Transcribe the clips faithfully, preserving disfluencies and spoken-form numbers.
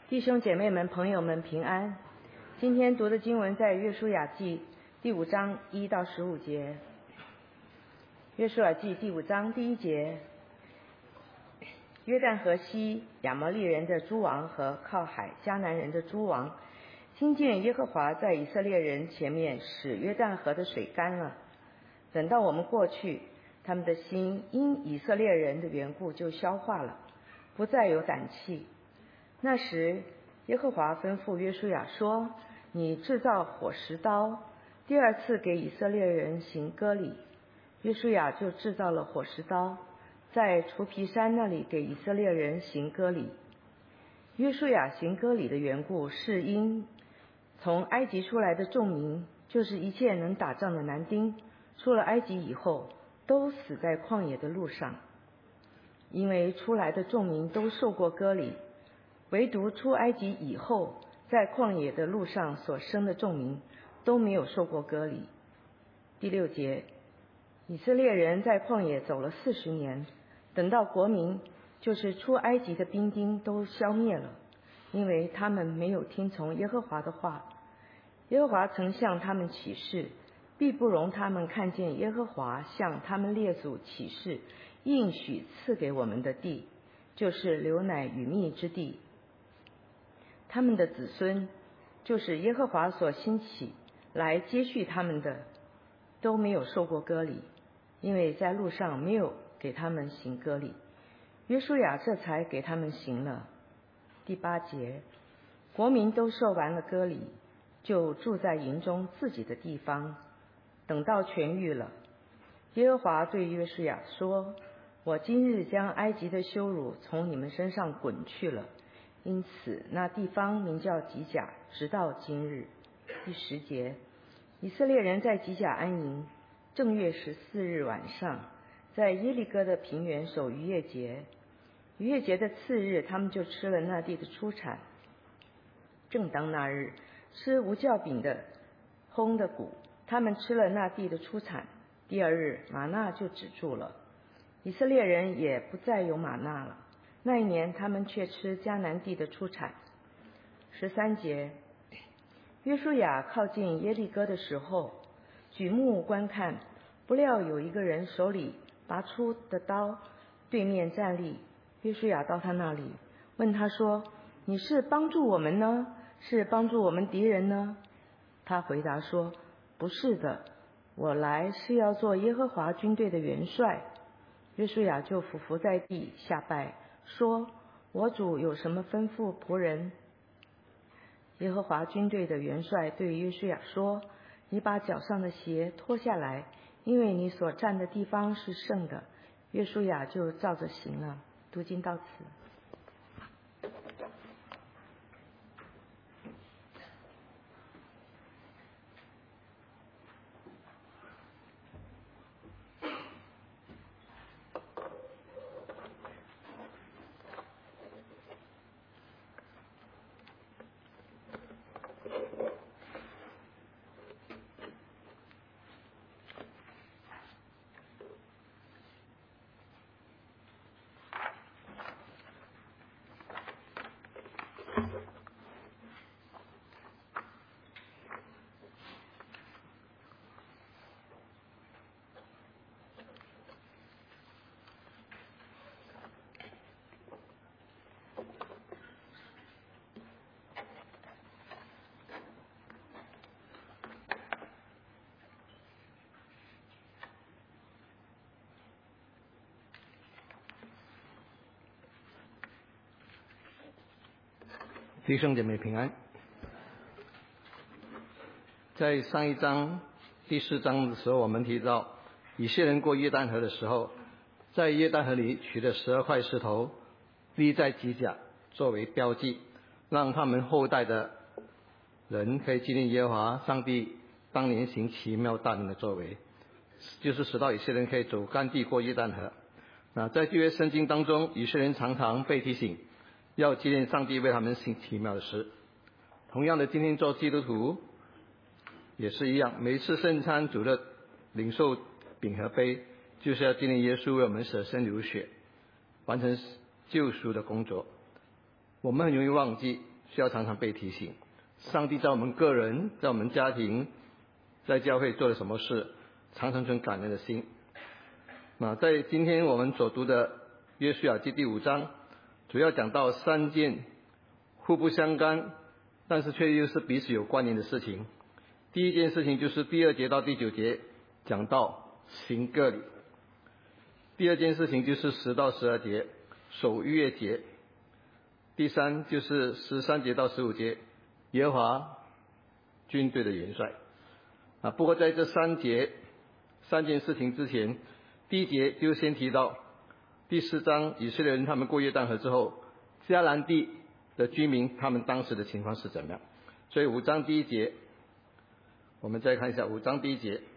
弟兄姐妹们、朋友们平安。今天读的经文在约书亚记第五章一到十五节。约书亚记第五章第一节，约旦河西亚摩利人的诸王和靠海迦南人的诸王，听见耶和华在以色列人前面使约旦河的水干了。等到我们过去，他们的心因以色列人的缘故就消化了，不再有胆气。那时耶和华吩咐约书亚说，你制造火石刀，第二次给以色列人行割礼。约书亚就制造了火石刀，在除皮山那里给以色列人行割礼。约书亚行割礼的缘故，是因从埃及出来的众民，就是一切能打仗的男丁，出了埃及以后都死在旷野的路上。因为出来的众民都受过割礼，唯独出埃及以后在旷野的路上所生的众民都没有受过割礼。第六节，以色列人在旷野走了四十年，等到国民就是出埃及的兵丁都消灭了，因为他们没有听从耶和华的话。耶和华曾向他们起誓，必不容他们看见耶和华向他们列祖起誓应许赐给我们的地，就是流奶与蜜之地。他们的子孙，就是耶和华所兴起来接续他们的，都没有受过割礼，因为在路上没有给他们行割礼。约书亚这才给他们行了。第八节，国民都受完了割礼，就住在营中自己的地方，等到痊愈了。耶和华对约书亚说，我今日将埃及的羞辱从你们身上滚去了，因此那地方名叫吉甲，直到今日。第十节，以色列人在吉甲安营，正月十四日晚上，在耶利哥的平原守逾越节。逾越节的次日，他们就吃了那地的出产。正当那日，吃无酵饼的烘的谷，他们吃了那地的出产。第二日，玛纳就止住了，以色列人也不再有玛纳了。那一年，他们却吃迦南地的出产。十三节，约书亚靠近耶利哥的时候，举目观看，不料有一个人手里拔出的刀，对面站立。约书亚到他那里，问他说，你是帮助我们呢，是帮助我们敌人呢？他回答说，不是的，我来是要做耶和华军队的元帅。约书亚就俯伏在地下拜，说，我主有什么吩咐仆人？耶和华军队的元帅对约书亚说，你把脚上的鞋脱下来，因为你所站的地方是圣的。约书亚就照着行了。读经到此。 弟兄姐妹平安。在上一章第四章的时候，我们提到以色列人过约旦河的时候，在约旦河里取了十二块石头，立在吉甲作为标记，让他们后代的人可以纪念耶和华上帝当年行奇妙大能的作为，就是使到以色列人可以走干地过约旦河。那在旧约圣经当中，以色列人常常被提醒要纪念上帝为他们行奇妙的事。同样的，今天做基督徒也是一样，每一次圣餐主的领受饼和杯，就是要纪念耶稣为我们舍身流血，完成救赎的工作。我们很容易忘记， 需要常常被提醒。上帝在我们个人、在我们家庭、在教会做了什么事，常常存感恩的心。那在今天我们所读的约书亚记第五章，主要讲到三件互不相干，但是却又是彼此有关联的事情。第一件事情就是第二节到第九节讲到行割礼，第二件事情就是十到十二节守逾越节，第三就是十三节到十五节耶和华军队的元帅。啊，不过在这三节三件事情之前，第一节就先提到第四章以色列人他们过约旦河之后，迦南地的居民他们当时的情况是怎么样。所以五章第一节，我们再看一下五章第一节，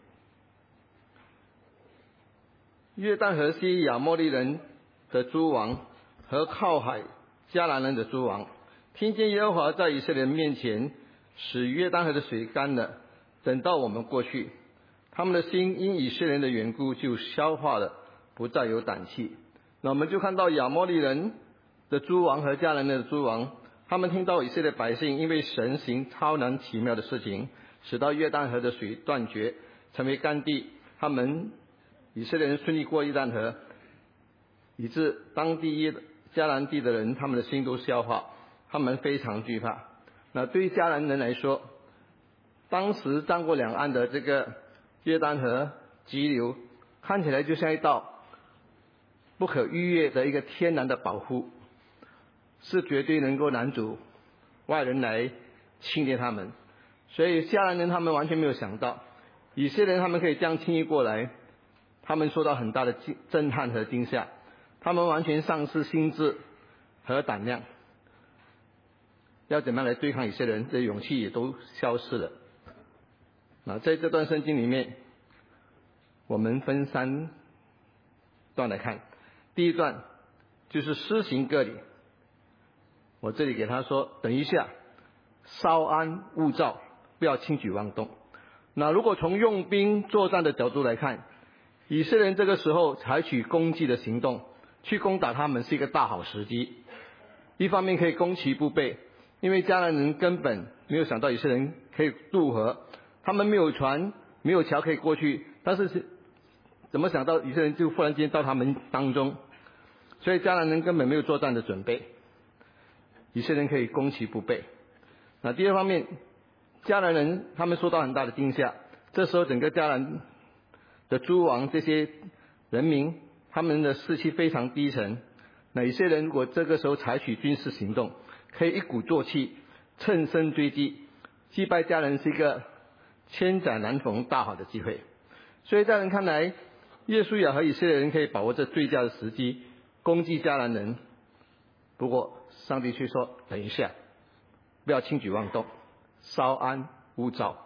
约旦河西亚摩利人的诸王和靠海迦南人的诸王，听见耶和华在以色列人面前使约旦河的水干了，等到我们过去，他们的心因以色列人的缘故就消化了，不再有胆气。那我们就看到亚摩利人的诸王和迦南人的诸王，他们听到以色列百姓因为神行超难奇妙的事情，使到约旦河的水断绝，成为干地，他们以色列人顺利过约旦河，以致当地迦南地的人他们的心都消化，他们非常惧怕。那对于迦南人来说，当时张过两岸的这个约旦河急流，看起来就像一道不可逾越的一个天然的保护，是绝对能够拦阻外人来侵略他们。所以迦南人他们完全没有想到以色列人他们可以这样轻易过来，他们受到很大的震撼和惊吓，他们完全丧失心智和胆量，要怎么样来对抗以色列人，这勇气也都消失了。那在这段圣经里面，我们分三段来看。第一段就是施行割礼，我这里给他说等一下，稍安勿躁，不要轻举妄动。那如果从用兵作战的角度来看，以色列人这个时候采取攻击的行动去攻打他们是一个大好时机。一方面可以攻其不备，因为迦南人根本没有想到以色列人可以渡河，他们没有船没有桥可以过去，但是怎么想到以色列人就忽然间到他们当中，所以迦南人根本没有作战的准备，以色列人可以攻其不备。那第二方面，迦南人他们受到很大的惊吓，这时候整个迦南的诸王这些人民他们的士气非常低沉。那以色列人如果这个时候采取军事行动，可以一鼓作气乘胜追击，击败迦南人是一个千载难逢大好的机会。所以在人看来，约书亚和以色列人可以把握这最佳的时机攻击迦南人。不过上帝却说等一下，不要轻举妄动，稍安勿躁，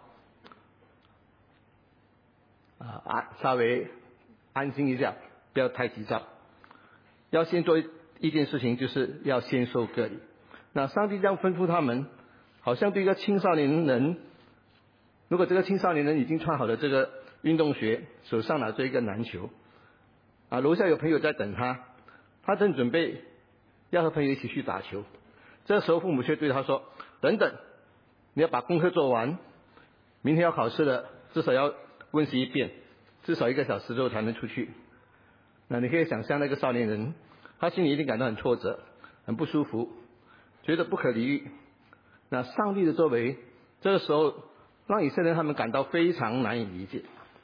啊安稍微安心一下，不要太急躁。要先做一件事情，就是要先受割礼。那上帝这样吩咐他们，好像对一个青少年人，如果这个青少年人已经穿好了这个运动鞋，手上拿着一个篮球，啊，楼下有朋友在等他，他正准备要和朋友一起去打球，这时候父母却对他说：等等，你要把功课做完，明天要考试了，至少要温习一遍，至少一个小时之后才能出去。那你可以想象那个少年人，他心里一定感到很挫折，很不舒服，觉得不可理喻。那上帝的作为，这个时候让以色列人他们感到非常难以理解。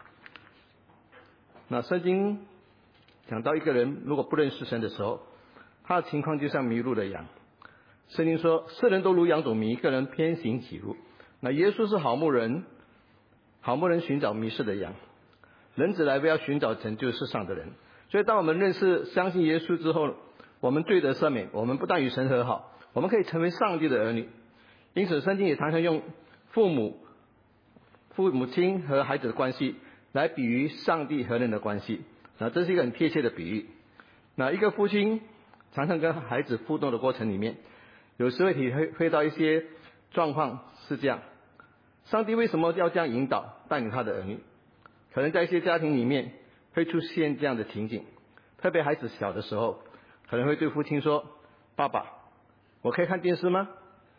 那圣经讲到一个人如果不认识神的时候，他的情况就像迷路的羊。圣经说世人都如羊走迷，一个人偏行己路。那耶稣是好牧人，好牧人寻找迷失的羊，人子来为要寻找拯救世上的人。所以当我们认识相信耶稣之后，我们罪得赦免，我们不但与神和好，我们可以成为上帝的儿女。因此圣经也常常用父母父母亲和孩子的关系来比喻上帝和人的关系。那这是一个很贴切的比喻。那一个父亲常常跟孩子互动的过程里面，有时会体会会到一些状况是这样，上帝为什么要这样引导带领他的儿女？可能在一些家庭里面会出现这样的情景，特别孩子小的时候，可能会对父亲说：爸爸，我可以看电视吗？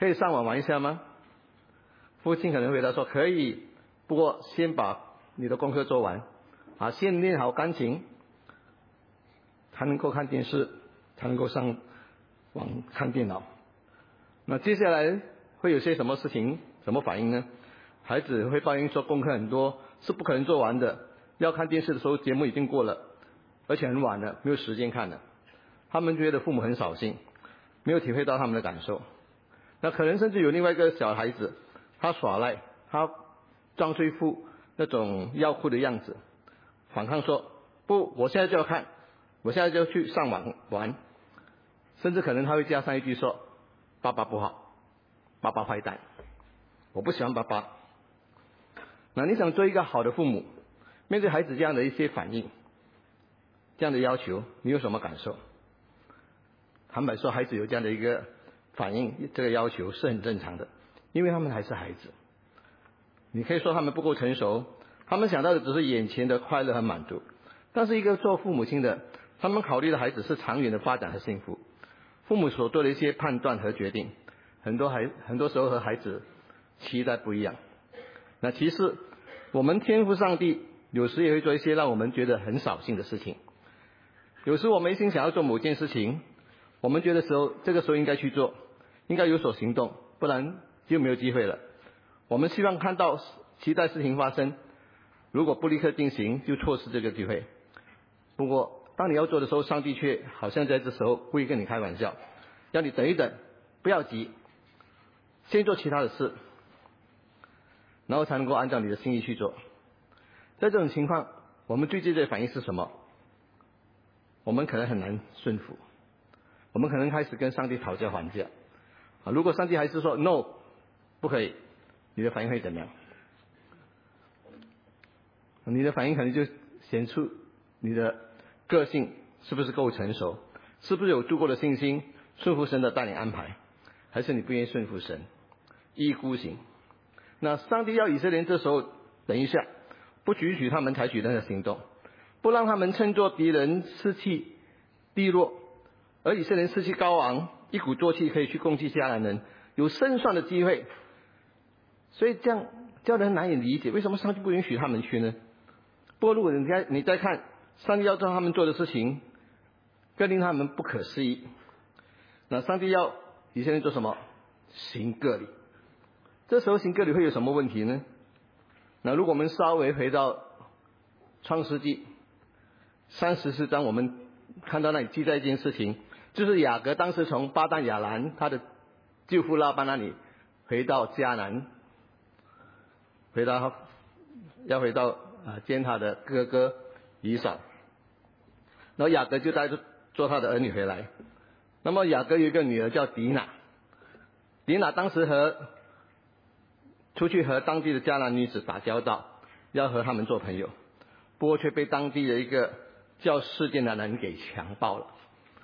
可以上网玩一下吗？父亲可能回答说可以，不过先把你的功课做完，啊，先练好钢琴，才能够看电视，才能够上网看电脑。那接下来会有些什么事情，什么反应呢？孩子会抱怨说功课很多，是不可能做完的。要看电视的时候，节目已经过了，而且很晚了，没有时间看了。他们觉得父母很扫兴，没有体会到他们的感受。那可能甚至有另外一个小孩子，他耍赖，他装出一副那种要哭的样子，反抗说不，我现在就要看，我现在就要去上网玩，甚至可能他会加上一句说爸爸不好，爸爸坏蛋，我不喜欢爸爸。那你想做一个好的父母，面对孩子这样的一些反应，这样的要求，你有什么感受？坦白说，孩子有这样的一个反应，这个要求是很正常的，因为他们还是孩子。你可以说他们不够成熟，他们想到的只是眼前的快乐和满足。但是一个做父母亲的，他们考虑的孩子是长远的发展和幸福。父母所做的一些判断和决定，很多孩很多时候和孩子期待不一样。那其实我们天父上帝有时也会做一些让我们觉得很扫兴的事情。有时我们一心想要做某件事情，我们觉得时候这个时候应该去做，应该有所行动，不然就没有机会了。我们希望看到期待事情发生，如果不立刻进行，就错失这个机会。不过当你要做的时候，上帝却好像在这时候故意跟你开玩笑，要你等一等，不要急，先做其他的事，然后才能够按照你的心意去做。在这种情况，我们最直接的反应是什么？我们可能很难顺服，我们可能开始跟上帝讨价还价。啊，如果上帝还是说 no 不可以，你的反应会怎么样？你的反应可能就显出你的个性是不是够成熟，是不是有足够的信心顺服神的带领安排，还是你不愿意顺服神，一意孤行。那上帝要以色列人这时候等一下，不允许他们采取任何行动，不让他们趁作敌人士气低落，而以色列人士气高昂，一鼓作气可以去攻击迦南人，有胜算的机会。所以这样叫人难以理解，为什么上帝不允许他们去呢？不过如果你再你再看上帝要让他们做的事情，更令他们不可思议。那上帝要以色列人做什么？行割礼。这时候行割礼会有什么问题呢？那如果我们稍微回到创世纪三十四章，我们看到那里记载一件事情，就是雅各当时从巴旦亚兰他的舅父拉班那里回到迦南，回到要回到啊见他的哥哥以扫，然后雅各就带着做他的儿女回来。那么雅各有一个女儿叫迪娜，迪娜当时和出去和当地的迦南女子打交道，要和他们做朋友，不过却被当地的一个叫示剑的人给强暴了。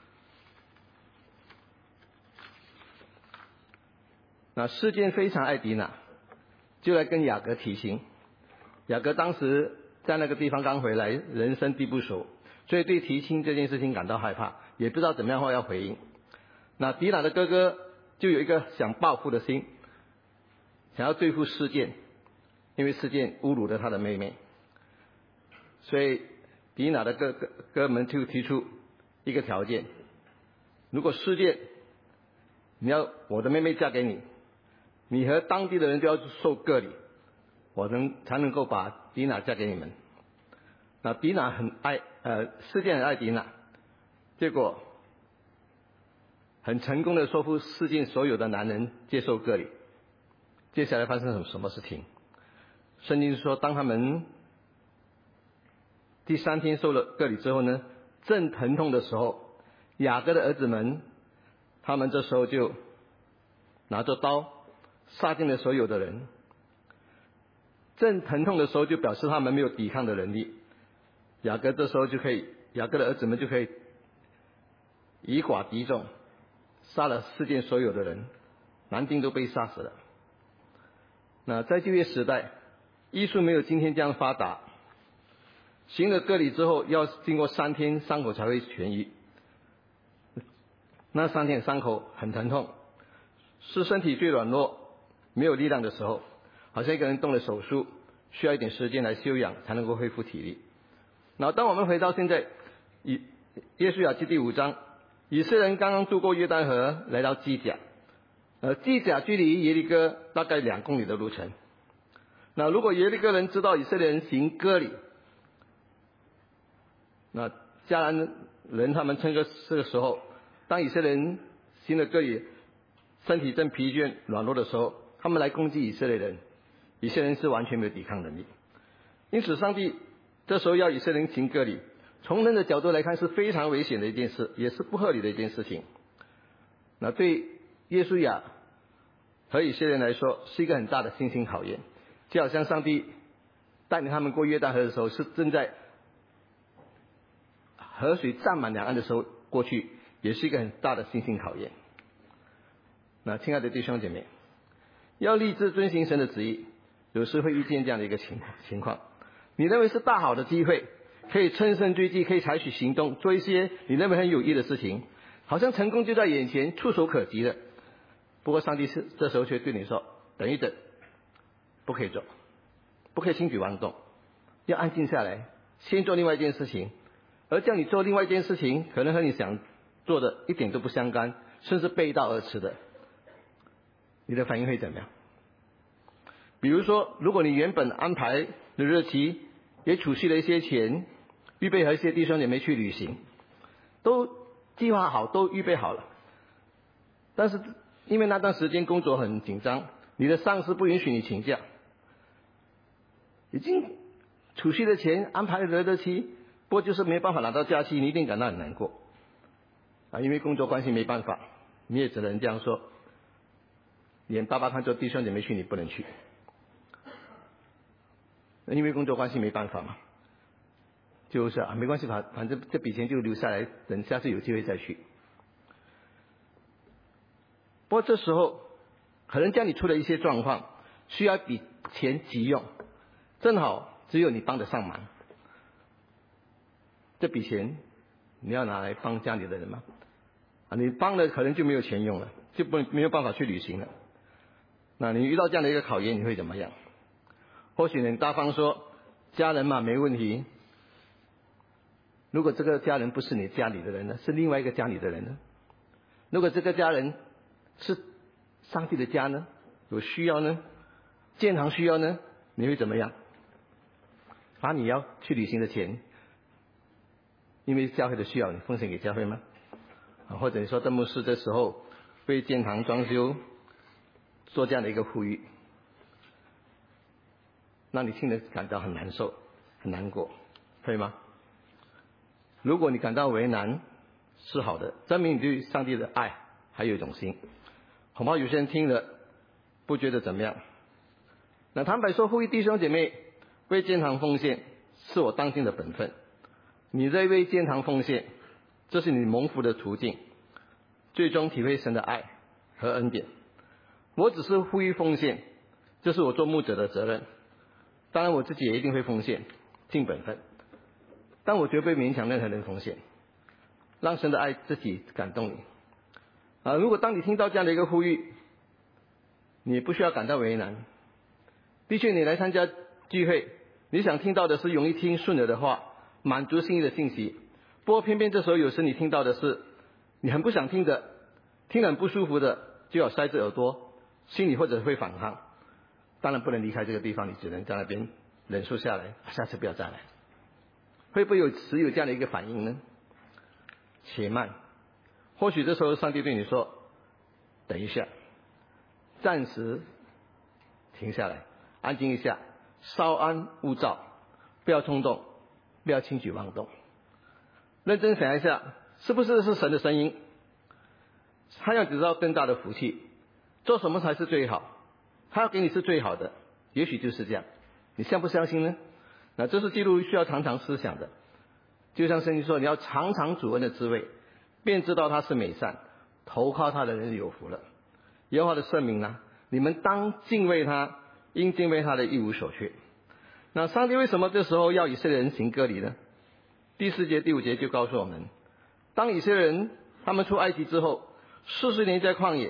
那示剑非常爱迪娜，就来跟雅各提亲。雅各当时在那个地方刚回来，人生地不熟，所以对提亲这件事情感到害怕，也不知道怎么样要回应。那迪娜的哥哥就有一个想报复的心，想要对付示剑，因为示剑侮辱了他的妹妹，所以迪娜的哥哥哥们就提出一个条件：如果示剑你要我的妹妹嫁给你，你和当地的人就要受割礼，我能才能够把迪娜嫁给你们。那迪娜很爱呃示剑很爱迪娜，结果很成功的说服世界所有的男人接受割礼。接下来发生什么事情？圣经说，当他们第三天受了割礼之后呢，正疼痛的时候，雅各的儿子们，他们这时候就拿着刀杀尽了所有的人。正疼痛的时候，就表示他们没有抵抗的能力。雅各这时候就可以，雅各的儿子们就可以以寡敌众，杀了世界所有的人，男丁都被杀死了。那在旧约时代，医术没有今天这样发达，行了割礼之后，要经过三天伤口才会痊愈。那三天伤口很疼痛， 是身体最软弱、没有力量的时候，好像一个人动了手术，需要一点时间来休养才能够恢复体力。然后当我们回到现在，以约书亚记第五章，以色列人刚刚渡过约旦河，来到基甲，呃，基甲距离耶利哥大概两公里的路程。那如果耶利哥人知道以色列人行割礼，那迦南人他们趁个这个时候，当以色列人行了割礼，身体正疲倦软弱的时候，他们来攻击以色列人，以色列人是完全没有抵抗能力。因此上帝这时候要以色列人行割礼，从人的角度来看是非常危险的一件事，也是不合理的一件事情。那对约书亚和以色列人来说是一个很大的信心考验，就好像上帝带领他们过约旦河的时候，是正在河水占满两岸的时候过去，也是一个很大的信心考验。那亲爱的弟兄姐妹，要立志遵行神的旨意，有时会遇见这样的一个情情况，你认为是大好的机会，可以乘胜追击，可以采取行动，做一些你认为很有益的事情，好像成功就在眼前，触手可及的。不过上帝是这时候却对你说，等一等，不可以做，不可以轻举妄动，要安静下来，先做另外一件事情。而叫你做另外一件事情，可能和你想做的一点都不相干，甚至背道而驰的，你的反应会怎么样？比如说，如果你原本安排的日期，也储蓄了一些钱，预备和一些弟兄姐妹去旅行，都计划好，都预备好了，但是因为那段时间工作很紧张，你的上司不允许你请假，已经储蓄的钱，安排了日期，不过就是没办法拿到假期，你一定感到很难过啊！因为工作关系没办法，你也只能这样说，连爸爸看做弟兄姐妹去，你不能去，因为工作关系没办法嘛，就是啊，没关系，反反正这笔钱就留下来，等下次有机会再去。不过这时候可能家里出了一些状况，需要一笔钱急用，正好只有你帮得上忙，这笔钱你要拿来帮家里的人吗？啊，你帮了可能就没有钱用了，就不没有办法去旅行了。那你遇到这样的一个考验，你会怎么样？或许你大方说，家人嘛没问题。如果这个家人不是你家里的人呢，是另外一个家里的人呢？如果这个家人是上帝的家呢？有需要呢？建堂需要呢？你会怎么样？把你要去旅行的钱，因为教会的需要，你奉献给教会吗？啊，或者你说邓牧师这时候为建堂装修做这样的一个呼吁，让你听得感到很难受、很难过，可以吗？如果你感到为难，是好的，证明你对上帝的爱还有一种心。恐怕有些人听了不觉得怎么样。那坦白说，呼吁弟兄姐妹为建堂奉献是我当今的本分，你在为建堂奉献，这是你蒙福的途径，最终体会神的爱和恩典。我只是呼吁奉献，这是我做牧者的责任，当然我自己也一定会奉献，尽本分，但我绝不会勉强任何人奉献，让神的爱自己感动你啊！如果当你听到这样的一个呼吁，你不需要感到为难。的确，你来参加聚会，你想听到的是容易听顺耳的话，满足心意的信息。不过偏偏这时候有时你听到的是你很不想听的，听得很不舒服的，就要塞着耳朵，心里或者会反抗。当然不能离开这个地方，你只能在那边忍受下来，下次不要再来。会不会有时有这样的一个反应呢？且慢，或许这时候上帝对你说，等一下，暂时停下来，安静一下，稍安勿躁，不要冲动，不要轻举妄动，认真想一下，是不是是神的声音？他要得到更大的福气，做什么才是最好？他要给你是最好的，也许就是这样，你相不相信呢？那这是基督需要常常思想的，就像圣经说，你要尝尝主恩的滋味，便知道他是美善，投靠他的人有福了。耶和华的圣名啊，你们当敬畏他，因敬畏他的一无所缺。那上帝为什么这时候要以色列人行割礼呢？第四节第五节就告诉我们，当以色列人他们出埃及之后，四十年在旷野，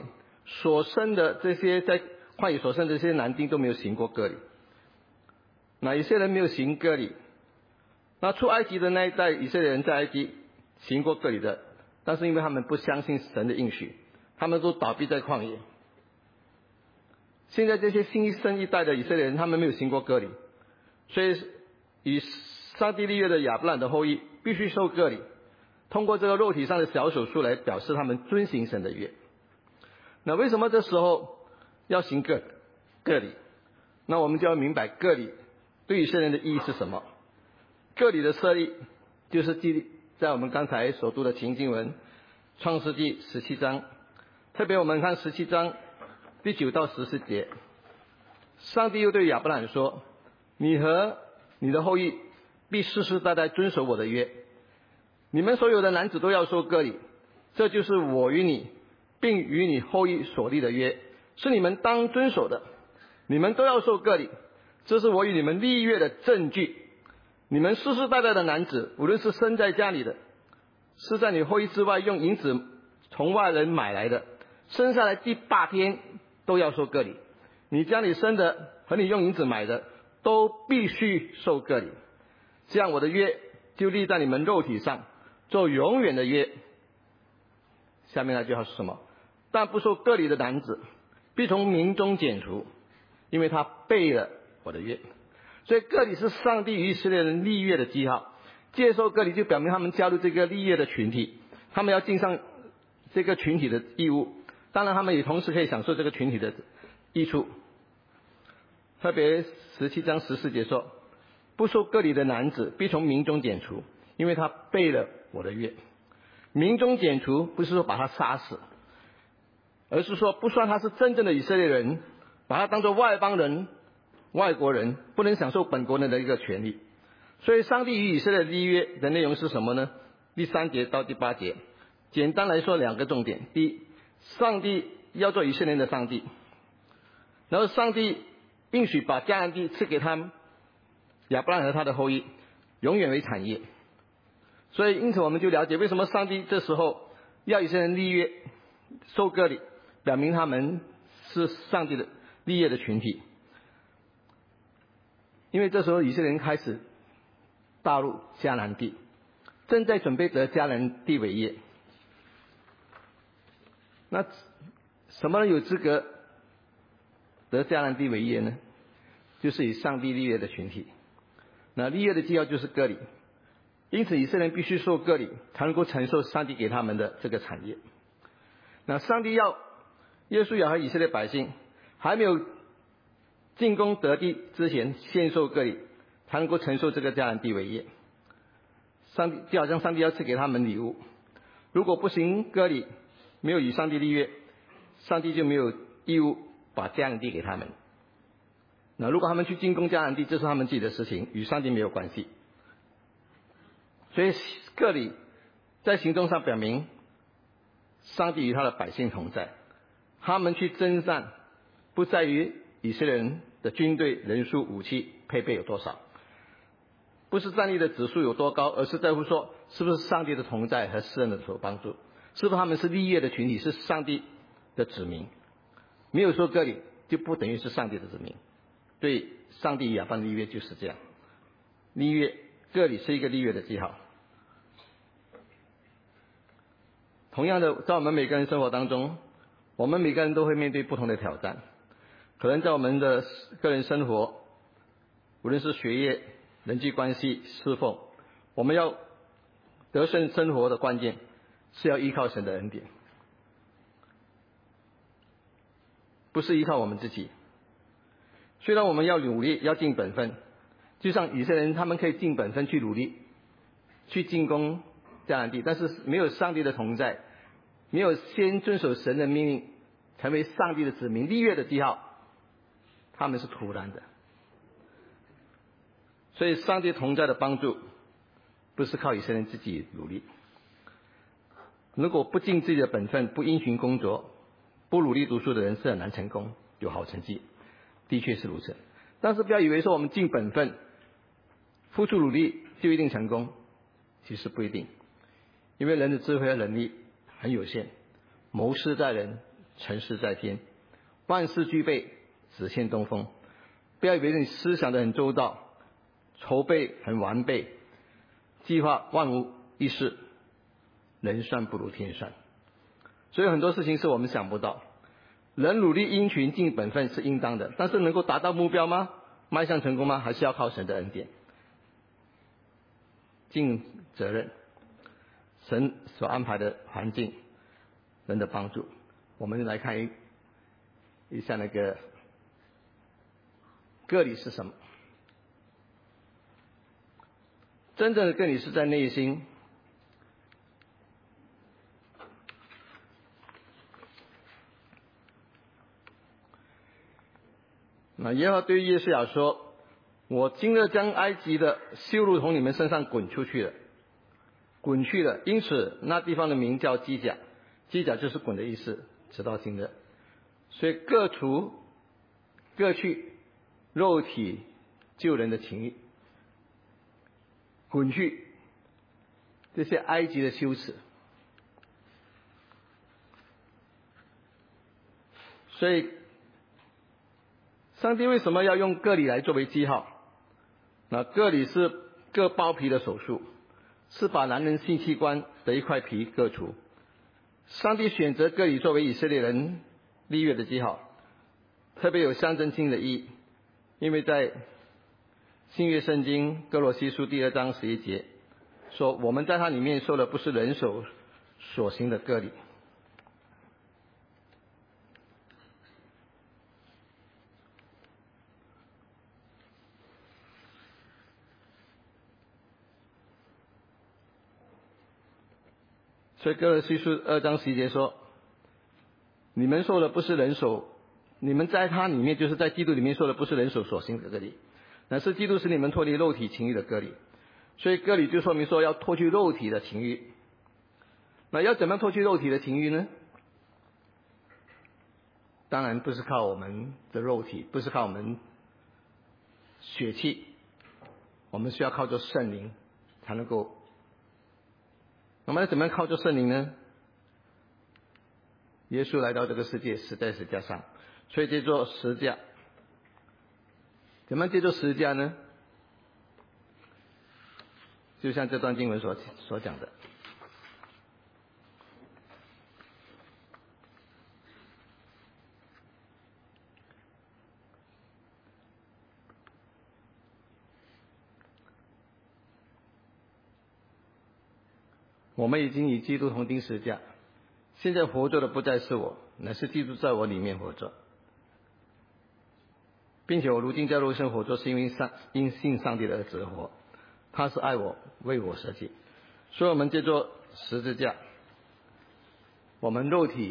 所生的这些在旷野所生的这些男丁都没有行过割礼。那以色列人没有行割礼，那出埃及的那一代以色列人在埃及行过割礼的，但是因为他们不相信神的应许，他们都倒闭在旷野。现在这些新生一代的以色列人，他们没有行过割礼，所以与上帝立约的亚伯兰的后裔必须受割礼，通过这个肉体上的小手术来表示他们遵行神的约。那为什么这时候要行割割礼？那我们就要明白割礼对以色列人的意义是什么。割礼的设立就是记在我们刚才所读的情经文创世纪十七章，特别我们看十七章第九到十四节，上帝又对亚伯兰说，你和你的后裔必世世代代遵守我的约，你们所有的男子都要受割礼，这就是我与你并与你后裔所立的约，是你们当遵守的，你们都要受割礼，这是我与你们立约的证据。你们世世代代的男子，无论是生在家里的，是在你后裔之外用银子从外人买来的，生下来第八天都要受割礼。你家里生的和你用银子买的都必须受割礼，这样我的约就立在你们肉体上，做永远的约。下面那句话是什么？但不受割礼的男子必从民中剪除，因为他背了我的约。所以割礼是上帝与以色列人立约的记号，接受割礼就表明他们加入这个立约的群体，他们要尽上这个群体的义务，当然他们也同时可以享受这个群体的益处。特别十七章十四节说，不受割礼的男子必从民中剪除，因为他背了我的约。民中剪除不是说把他杀死，而是说不算他是真正的以色列人，把他当作外邦人外国人，不能享受本国人的一个权利。所以上帝与以色列立约的内容是什么呢？第三节到第八节，简单来说两个重点。第一，上帝要做以色列人的上帝，然后上帝应许把迦南地赐给他们亚伯兰和他的后裔，永远为产业。所以因此我们就了解为什么上帝这时候要以色列人立约受割礼，表明他们是上帝的立约的群体。因为这时候以色列人开始踏入迦南地，正在准备得迦南地为业。那什么人有资格得迦南地为业呢？就是以上帝立约的群体。那立约的记号就是割礼，因此以色列人必须受割礼，才能够承受上帝给他们的这个产业。那上帝要约书亚和以色列百姓还没有进攻得地之前先受割礼，才能够承受这个迦南地为业。上帝就好像上帝要赐给他们礼物，如果不行割礼，没有与上帝立约，上帝就没有义务把迦南地给他们。那如果他们去进攻迦南地，这是他们自己的事情，与上帝没有关系。所以割礼在行动上表明上帝与他的百姓同在，他们去征战不在于以色列人的军队人数武器配备有多少，不是战力的指数有多高，而是在乎说是不是上帝的同在和施恩的所帮助，是不是他们是立约的群体，是上帝的子民。没有说割礼就不等于是上帝的子民，对上帝亚伯兰立约就是这样。立约割礼是一个立约的记号。同样的，在我们每个人生活当中，我们每个人都会面对不同的挑战。可能在我们的个人生活，无论是学业、人际关系、侍奉，我们要得胜生活的关键是要依靠神的恩典，不是依靠我们自己。虽然我们要努力，要尽本分，就像以色列人他们可以尽本分去努力去进攻迦南地，但是没有上帝的同在，没有先遵守神的命令，成为上帝的子民立约的记号，他们是徒然的。所以上帝同在的帮助不是靠以色列人自己努力，如果不尽自己的本分，不殷勤工作，不努力读书的人是很难成功有好成绩，的确是如此。但是不要以为说我们尽本分付出努力就一定成功，其实不一定。因为人的智慧和能力很有限，谋事在人， 成事在天，万事俱备，只欠东风。不要以为你思想的很周到，筹备很完备，计划万无一失，人算不如天算。所以很多事情是我们想不到。人努力殷勤尽本分是应当的，但是能够达到目标吗？迈向成功吗？还是要靠神的恩典，尽责任，神所安排的环境，人的帮助。我们来看一一下那个个理是什么。真正的个理是在内心。那耶和华对约书亚说：我今日将埃及的羞辱从你们身上滚出去了，滚去了。因此那地方的名叫基甲，基甲就是滚的意思，直到今日。所以各除各去肉体救人的情欲，滚去这些埃及的羞耻。所以上帝为什么要用割礼来作为记号？那割礼是割包皮的手术，是把男人性器官的一块皮割除。上帝选择割礼作为以色列人立约的记号，特别有象征性的意义，因为在新约圣经哥罗西书第二章十一节说，我们在它里面受的不是人手所行的割礼。所以哥罗西书二章十一节说，你们受的不是人手，你们在他里面，就是在基督里面受的不是人手所行的割礼，乃是基督使你们脱离肉体情欲的割礼。所以割礼就说明说要脱去肉体的情欲。那要怎么样脱去肉体的情欲呢？当然不是靠我们的肉体，不是靠我们血气，我们需要靠着圣灵才能够。那么怎么样靠着圣灵呢？耶稣来到这个世界，死在十字架上，所以这座十字架，怎么样这座十字架呢？就像这段经文所所讲的，我们已经与基督同钉十字架，现在活着的不再是我，乃是基督在我里面活着，并且我如今在肉身活着，是因为上因信上帝的儿子活，他是爱我，为我舍己。所以我们这座十字架，我们肉体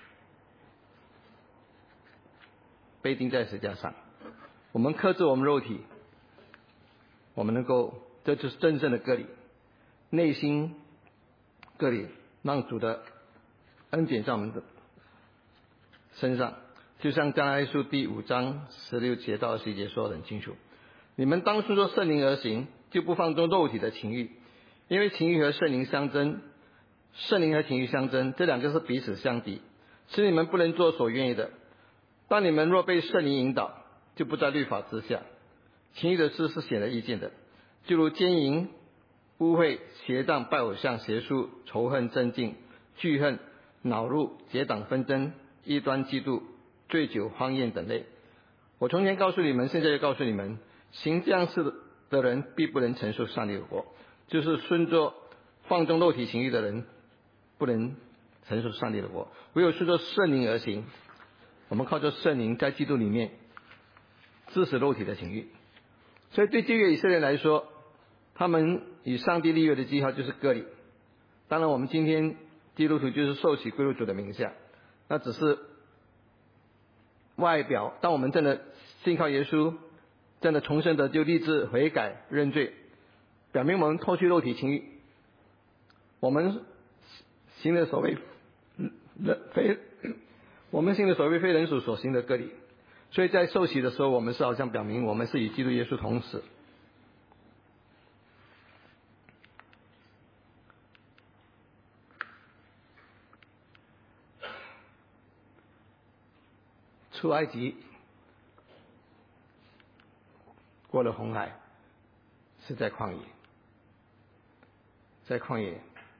被钉在十字架上，我们克制我们肉体，我们能够，这就是真正的割礼，内心割礼，让主的恩典在我们的身上。就像加拉太书第五章十六节到二十一节说得很清楚，你们当顺着圣灵而行，就不放纵肉体的情欲，因为情欲和圣灵相争，圣灵和情欲相争，这两个是彼此相敌，使你们不能做所愿意的。当你们若被圣灵引导，就不在律法之下。情欲的事是显而易见的，就如奸淫、污秽、邪荡、拜偶像、邪术、仇恨、争竞、惧恨、恼怒、结党纷争、异端、嫉妒、醉酒、荒宴等类。我从前告诉你们，现在又告诉你们，行这样事的人必不能承受上帝的国。就是顺着放纵肉体情欲的人不能承受上帝的国，唯有顺着圣灵而行。我们靠着圣灵在基督里面致死肉体的情欲。所以对旧约以色列来说，他们与上帝立约的记号就是割礼。当然我们今天基督徒就是受洗归入主的名下，那只是外表。当我们真的信靠耶稣，真的重生得救、立志悔改认罪，表明我们脱去肉体情欲，我们行的所谓非我们行的所谓非人属所行的割礼。所以在受洗的时候，我们是好像表明我们是与基督耶稣同死。 出埃及，过了红海，是在旷野，在旷野，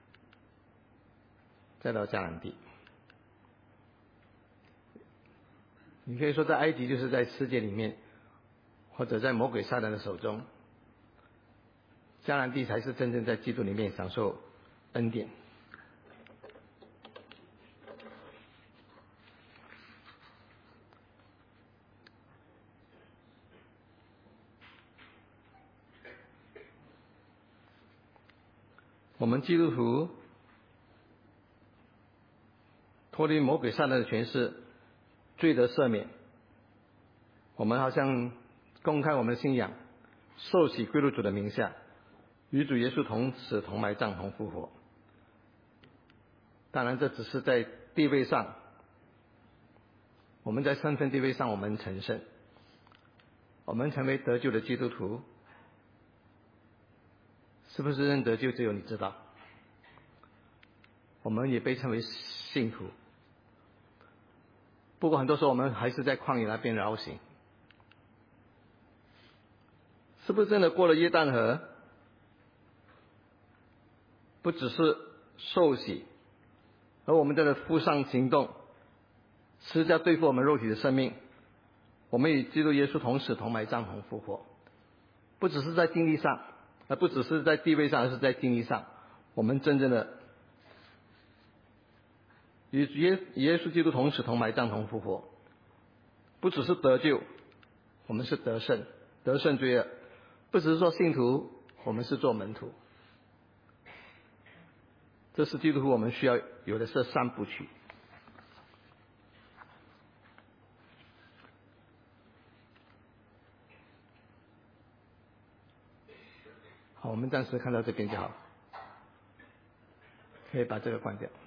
再到迦南地。你可以说在埃及就是在世界里面，或者在魔鬼撒旦的手中，迦南地才是真正在基督里面享受恩典。我们基督徒脱离魔鬼撒旦的权势，罪得赦免，我们好像公开我们的信仰，受洗归入主的名下，与主耶稣同死同埋葬同复活。当然这只是在地位上，我们在身份地位上我们成圣，我们成为得救的基督徒，是不是认得救只有你知道。我们也被称为信徒，不过很多时候我们还是在旷野那边绕行。是不是真的过了约旦河，不只是受洗，而我们真的付上行动，十字架对付我们肉体的生命，我们与基督耶稣同死同埋葬同复活，不只是在经历上，而不只是在地位上，而是在经历上，我们真正的与耶耶稣基督同死同埋葬同复活，不只是得救，我们是得胜，得胜罪恶，不只是说信徒，我们是做门徒。这是基督徒我们需要有的是三部曲。好，我们暂时看到这边就好，可以把这个关掉。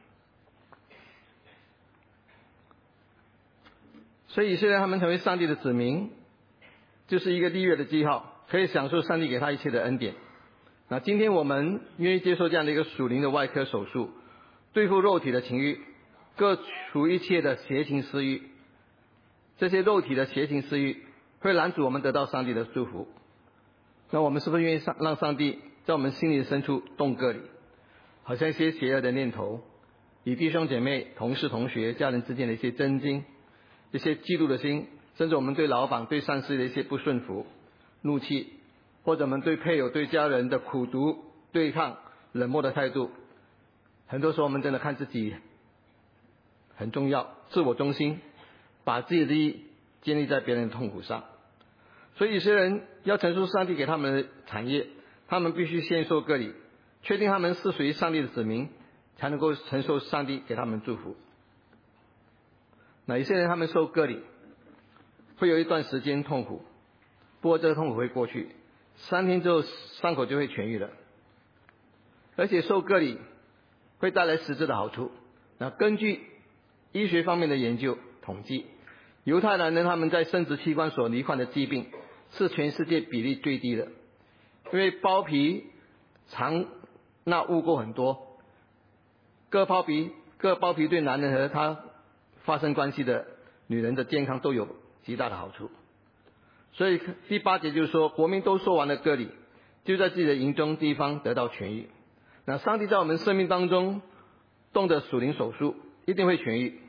所以以色列他们成为上帝的子民，就是一个立约的记号，可以享受上帝给他一切的恩典。那今天我们愿意接受这样的一个属灵的外科手术，对付肉体的情欲，各除一切的邪情私欲。这些肉体的邪情私欲会拦阻我们得到上帝的祝福。那我们是不是愿意让上帝在我们心里的深处动个理，好像一些邪恶的念头，与弟兄姐妹、同事、同学、家人之间的一些争竞，一些嫉妒的心，甚至我们对老板、对上司的一些不顺服、怒气，或者我们对配偶、对家人的苦毒、对抗、冷漠的态度。很多时候我们真的看自己很重要，自我中心，把自己的利益建立在别人的痛苦上。所以有些人要承受上帝给他们的产业，他们必须先受割礼，确定他们是属于上帝的子民，才能够承受上帝给他们祝福。那有些人他们受割礼会有一段时间痛苦，不过这个痛苦会过去，三天之后伤口就会痊愈了。而且受割礼会带来实质的好处。那根据医学方面的研究统计，犹太男人他们在生殖器官所罹患的疾病是全世界比例最低的，因为包皮藏那污垢很多，割包皮割包皮对男人和他发生关系的女人的健康都有极大的好处。所以第八节就是说，国民都受完了割礼，就在自己的营中地方得到痊愈。那上帝在我们生命当中动的属灵手术一定会痊愈。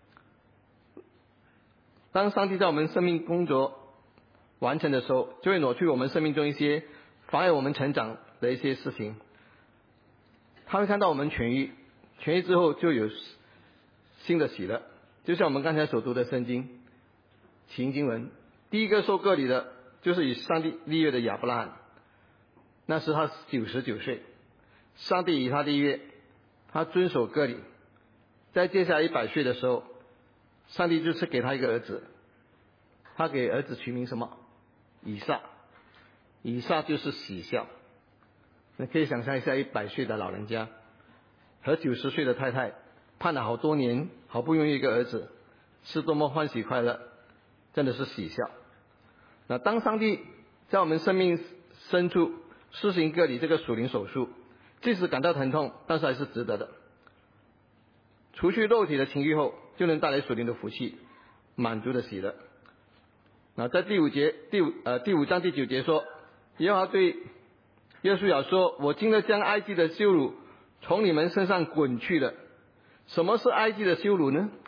当上帝在我们生命工作完成的时候，就会挪去我们生命中一些妨碍我们成长的一些事情。他会看到我们痊愈，痊愈之后就有新的喜乐。就像我们刚才所读的圣经启应经文，第一个受割礼的就是与上帝立约的亚伯拉罕，那时他九十九岁，上帝与他立约，他遵守割礼。在接下来一百岁的时候，上帝就是给他一个儿子，他给儿子取名什么？以撒。以撒就是喜笑。你可以想象一下，一百岁的老人家和九十岁的太太盼了好多年，好不容易一个儿子，是多么欢喜快乐，真的是喜笑。那当上帝在我们生命深处施行割礼这个属灵手术，即使感到疼痛，但是还是值得的。除去肉体的情欲后，就能带来属灵的福气。 满足的喜乐。那在第五节第五呃第五章第九节说，耶和华对约书亚说：“我今日将埃及的羞辱从你们身上滚去了。”什么是埃及的羞辱呢？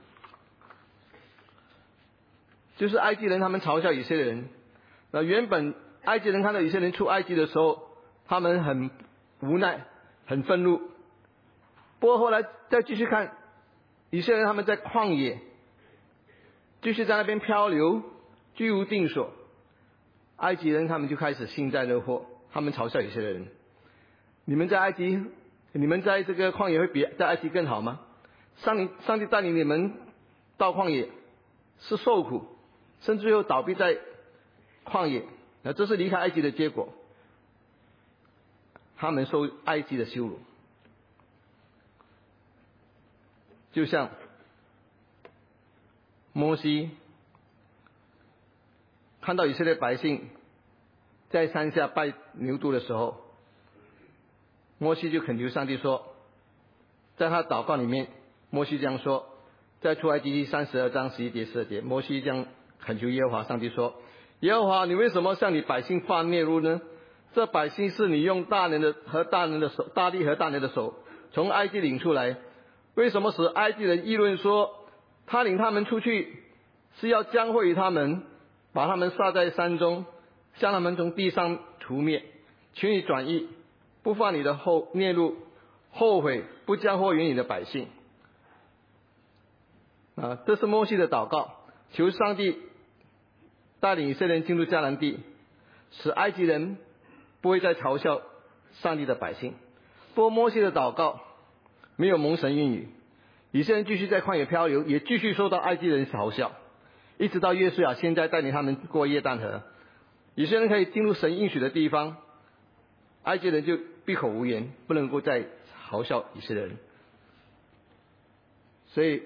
就是埃及人他们嘲笑以色列人。那原本埃及人看到以色列人出埃及的时候，他们很无奈，很愤怒。不过后来再继续看，以色列人他们在旷野，继续在那边漂流，居无定所。埃及人他们就开始幸灾乐祸，他们嘲笑以色列人：你们在埃及，你们在这个旷野会比在埃及更好吗？上帝上帝带领你们到旷野是受苦，甚至又倒闭在旷野，那这是离开埃及的结果。他们受埃及的羞辱，就像摩西看到以色列百姓在山下拜牛犊的时候，摩西就恳求上帝说，在他祷告里面，摩西这样说，在出埃及记三十二章十一节十二节，摩西这样恳求耶和华上帝说：耶和华，你为什么向你百姓发孽怒呢？这百姓是你用大能的和大能的手，大力和大能的手从埃及领出来，为什么使埃及人议论说，他领他们出去是要将会于他们，把他们杀在山中，将他们从地上除灭？请你转意，不犯你的后孽怒，后悔不将祸于你的百姓。啊，这是摩西的祷告，求上帝带领以色列人进入迦南地，使埃及人不会再嘲笑上帝的百姓。不过摩西的祷告没有蒙神应允，以色列人继续在旷野漂流，也继续受到埃及人嘲笑，一直到约书亚现在带领他们过约旦河，以色列人可以进入神应许的地方，埃及人就闭口无言，不能够再嘲笑以色列人。所以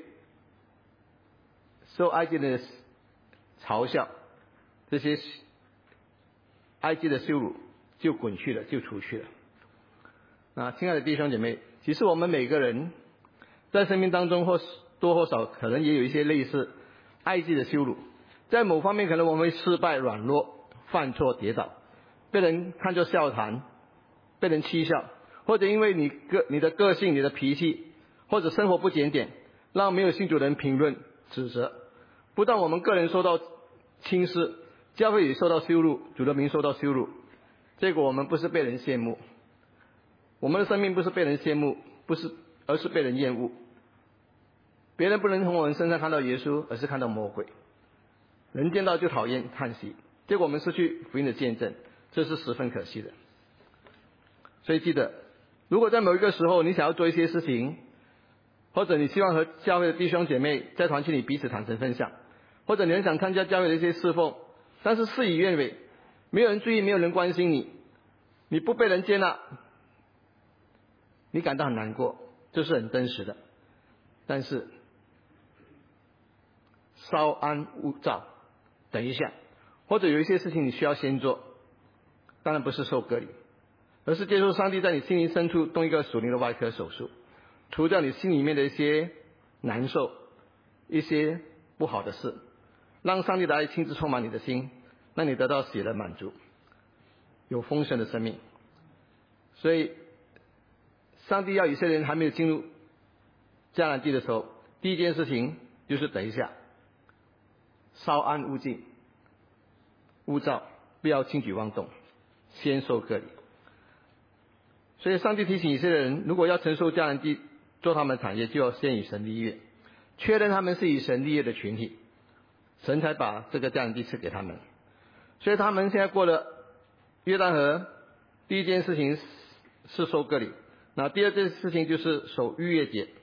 受埃及人的嘲笑，这些埃及的羞辱就滚去了，就除去了。啊，亲爱的弟兄姐妹，其实我们每个人在生命当中或多或少可能也有一些类似埃及的羞辱，在某方面可能我们会失败、软弱、犯错、跌倒，被人看作笑谈，被人讥笑，或者因为你个你的个性、你的脾气，或者生活不检点，让没有信主的人评论、指责。不但我们个人受到轻视，教会也受到羞辱，主的名受到羞辱。结果我们不是被人羡慕，我们的生命不是被人羡慕，不是，而是被人厌恶。别人不能从我们身上看到耶稣，而是看到魔鬼。人见到就讨厌叹息，结果我们失去福音的见证，这是十分可惜的。所以记得，如果在某一个时候你想要做一些事情，或者你希望和教会的弟兄姐妹在团契里彼此坦诚分享，或者你很想参加教会的一些侍奉，但是事与愿违，没有人注意，没有人关心你，你不被人接纳，你感到很难过，这是很真实的。但是稍安勿躁，等一下，或者有一些事情你需要先做，当然不是受割礼，而是接受上帝在你心灵深处动一个属灵的外科手术，除掉你心里面的一些难受，一些不好的事，让上帝的爱亲自充满你的心，让你得到喜乐满足，有丰盛的生命。所以上帝要以色列人还没有进入迦南地的时候，第一件事情就是等一下，稍安勿静，勿躁，不要轻举妄动，先受割礼。所以上帝提醒以色列人，如果要承受迦南地做他们的产业，就要先与神立约，确认他们是与神立约的群体，神才把这个迦南地赐给他们。所以他们现在过了约旦河，第一件事情是受割礼，那第二件事情就是守逾越节。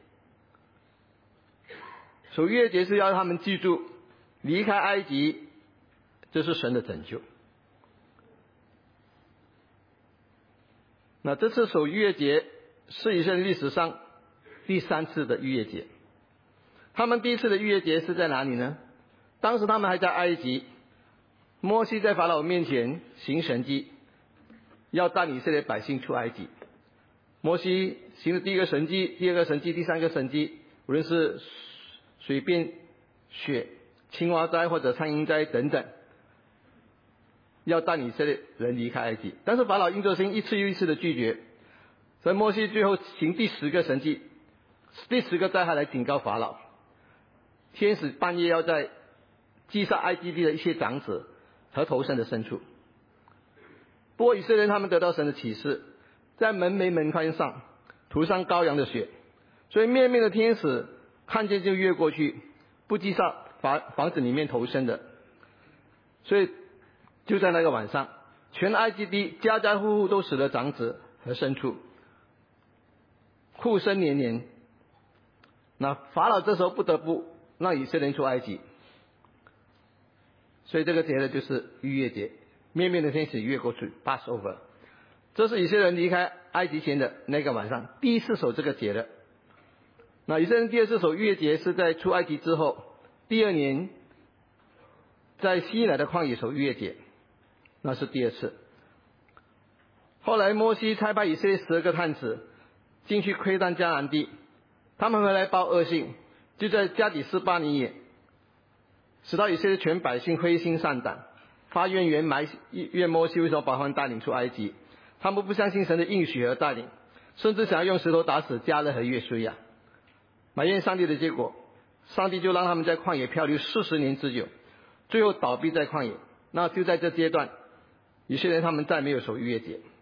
守逾越节是要他们记住，离开埃及，这是神的拯救。那这次守逾越节是以色列历史上第三次的逾越节。他们第一次的逾越节是在哪里呢？当时他们还在埃及，摩西在法老面前行神迹，要带领以色列百姓出埃及。摩西行的第一个神迹、第二个神迹、第三个神迹，无论是水变血青蛙灾或者苍蝇灾等等，要带以色列人离开埃及。但是法老因着心一次又一次的拒绝，所以摩西最后行第十个神迹，第十个灾害来警告法老，天使半夜要在击杀埃及地的一些长子和头生的牲畜。不过以色列人他们得到神的启示，在门楣门框上涂上羔羊的血，所以面面的天使看见就越过去，不击杀房房子里面头生的。所以就在那个晚上，全埃及地家家户户都死了长子和牲畜，户生连连。那法老这时候不得不让以色列人出埃及，所以这个节日就是逾越节，面面的天使越过去 Passover， 这是以色列人离开埃及前的那个晚上第一次守这个节的。那以色列人第二次守逾越节是在出埃及之后第二年，在西乃的旷野守逾越节，那是第二次。后来摩西差派以色列十二个探子进去窥探迦南地，他们回来报恶信，就在加底斯巴尼野，使到以色列全百姓灰心丧胆，发怨言埋怨摩西为什么把他们带领出埃及。他们不相信神的应许和带领，甚至想要用石头打死迦勒和约书亚。埋怨上帝的结果，上帝就让他们在旷野漂流四十年之久，最后倒闭在旷野。那就在这阶段，以色列人他们再没有守逾越节。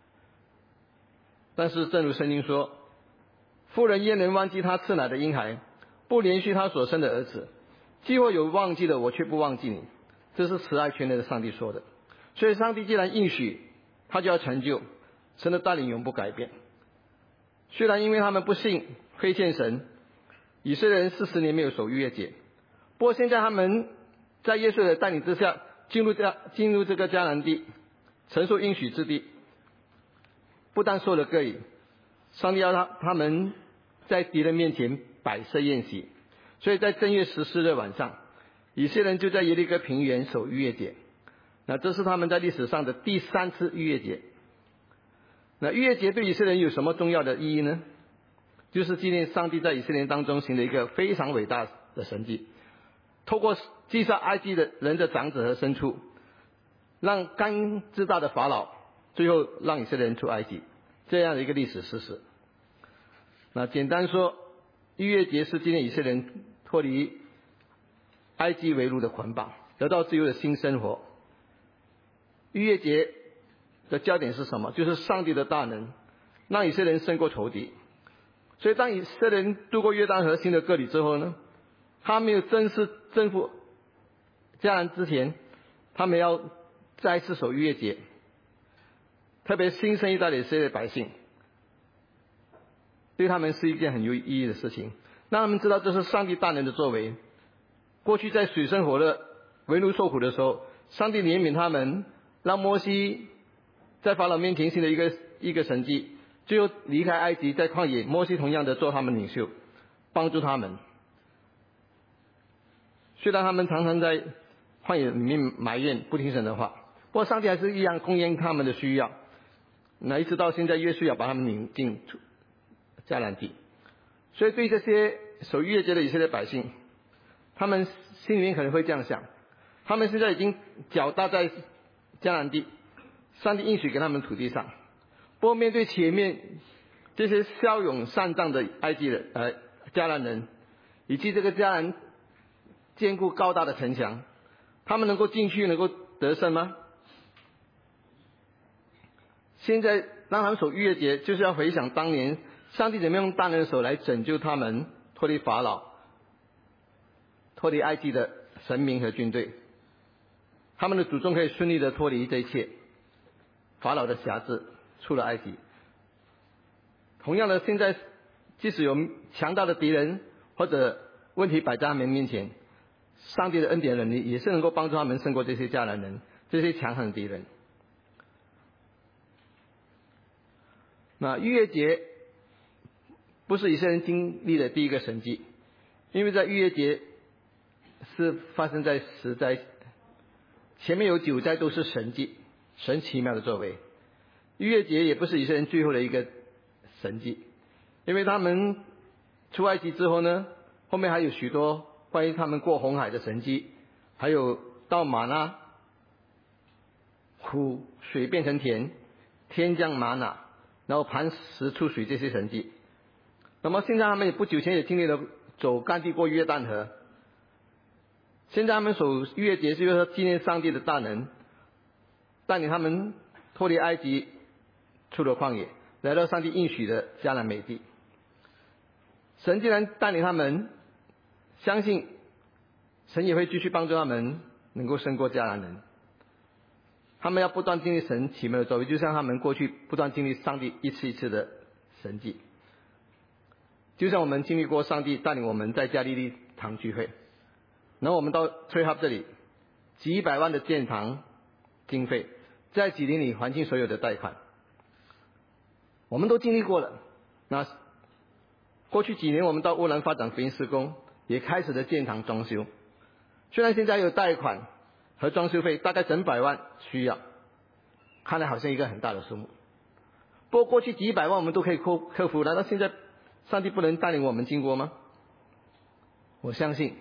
但是正如圣经说，妇人焉能忘记她吃奶的婴孩，不连续她所生的儿子？既或有忘记的，我却不忘记你。这是慈爱全能的上帝说的。所以上帝既然应许，他就要成就，神的带领永不改变。虽然因为他们不信亏欠神，以色列人四十年没有守逾越节，不过现在他们在耶稣的带领之下进入这进入这个迦南地，承受应许之地，不但受了割礼，上帝要他他们在敌人面前摆设宴席。所以在正月十四日晚上，以色列人就在耶利哥平原守逾越节。那这是他们在历史上的第三次逾越节。那逾越节对以色列人有什么重要的意义呢？就是纪念上帝在以色列人当中行了一个非常伟大的神迹，透过击杀埃及的人的长子和牲畜，让刚自大的法老最后让以色列人出埃及，这样的一个历史事实。那简单说，逾越节是纪念以色列人脱离埃及为奴的捆绑，得到自由的新生活。逾越节的焦点是什么？就是上帝的大能让以色列人胜过仇敌。所以当以色列人渡过约旦河行了割礼之后呢，他没有正式征服迦南之前，他们要再一次守逾越节，特别新生一代的以色列百姓，对他们是一件很有意义的事情，让他们知道这是上帝大能的作为。过去在水深火热为奴受苦的时候，上帝怜悯他们，让摩西在法老面前行了一个一个神迹，最后离开埃及，在旷野，摩西同样的做他们领袖，帮助他们。虽然他们常常在旷野里面埋怨不听神的话，不过上帝还是一样供应他们的需要。那一直到现在，约书亚把他们领进迦南地。所以对这些守逾越节的以色列百姓，他们心里面可能会这样想：他们现在已经脚踏在迦南地，上帝应许给他们土地上。不过面对前面这些骁勇善战的埃及人、呃迦南人，以及这个迦南坚固高大的城墙，他们能够进去，能够得胜吗？现在让他们守逾越节，就是要回想当年上帝怎么用大能的手来拯救他们，脱离法老，脱离埃及的神明和军队，他们的祖宗可以顺利的脱离这一切法老的辖制，出了埃及。同样的，现在即使有强大的敌人或者问题摆在他们面前，上帝的恩典能力也是能够帮助他们胜过这些迦南人，这些强横的敌人。那逾越节不是以色列人经历的第一个神迹，因为在逾越节是发生在十灾，前面有九灾都是神迹，神奇妙的作为。逾越节也不是以色列人最后的一个神迹，因为他们出埃及之后呢，后面还有许多关于他们过红海的神迹，还有到玛纳苦水变成甜，天降玛纳，然后磐石出水这些神迹。那么现在他们也不久前也经历了走干地过约旦河，现在他们守逾越节就是纪念上帝的大能，带领他们脱离埃及，出了旷野，来到上帝应许的迦南美地。神既然带领他们，相信神也会继续帮助他们能够胜过迦南人。他们要不断经历神奇妙的作为，就像他们过去不断经历上帝一次一次的神迹。就像我们经历过上帝带领我们在加利利堂聚会，然后我们到 Tree Hub 这里，几百万的建堂经费，在几年里还清所有的贷款，我们都经历过了。那过去几年我们到乌兰发展福音事工，也开始了建堂装修，虽然现在有贷款和装修费大概整百万需要，看来好像一个很大的数目，不过过去几百万我们都可以克克服，难道现在上帝不能带领我们经过吗？我相信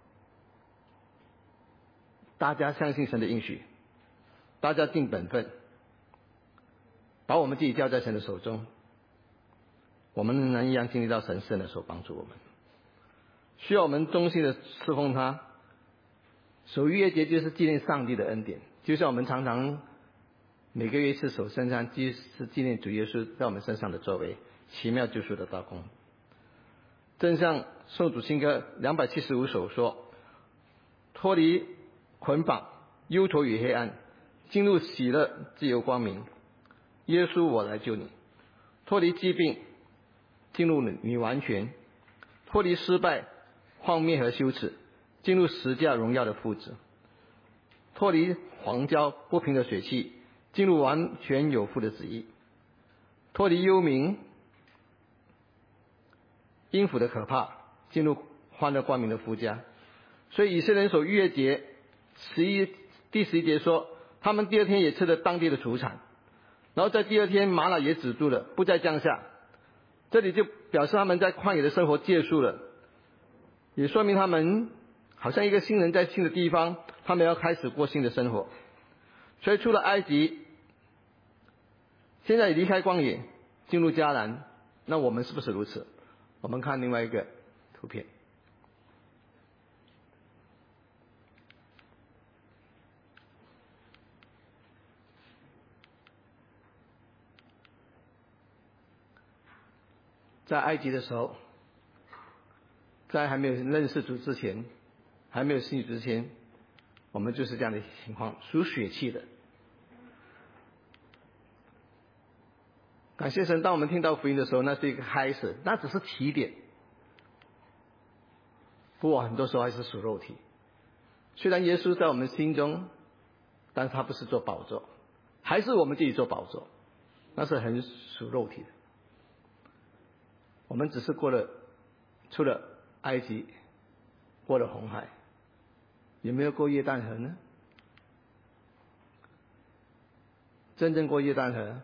大家相信神的应许，大家尽本分，把我们自己交在神的手中，我们仍然一样经历到神圣的手帮助我们。需要我们忠心的侍奉他。守逾越节就是纪念上帝的恩典，就像我们常常每个月一次守圣餐，就是纪念主耶稣在我们身上的作为，奇妙救赎的大功。正像颂主新歌两百七十五首说，脱离捆绑忧愁与黑暗，进入喜乐自由光明，耶稣我来救你。脱离疾病进入你完全，脱离失败荒谬和羞耻，进入十架荣耀的父子，脱离黄焦不平的血气，进入完全有父的旨意，脱离幽冥阴府的可怕，进入欢乐光明的父家。所以以色列人守逾越节十一第十一节说，他们第二天也吃了当地的土产，然后在第二天玛瑙也止住了，不再降下。这里就表示他们在旷野的生活结束了，也说明他们好像一个新人在新的地方，他们要开始过新的生活。所以出了埃及，现在也离开旷野进入迦南，那我们是不是如此？我们看另外一个图片，在埃及的时候，在还没有认识主之前，还没有信主之前，我们就是这样的情况，属血气的。感谢神，当我们听到福音的时候，那是一个开始，那只是起点。不过很多时候还是属肉体。虽然耶稣在我们心中，但是他不是做宝座，还是我们自己做宝座，那是很属肉体的。我们只是过了，出了埃及，过了红海，有没有过约旦河呢？真正过约旦河，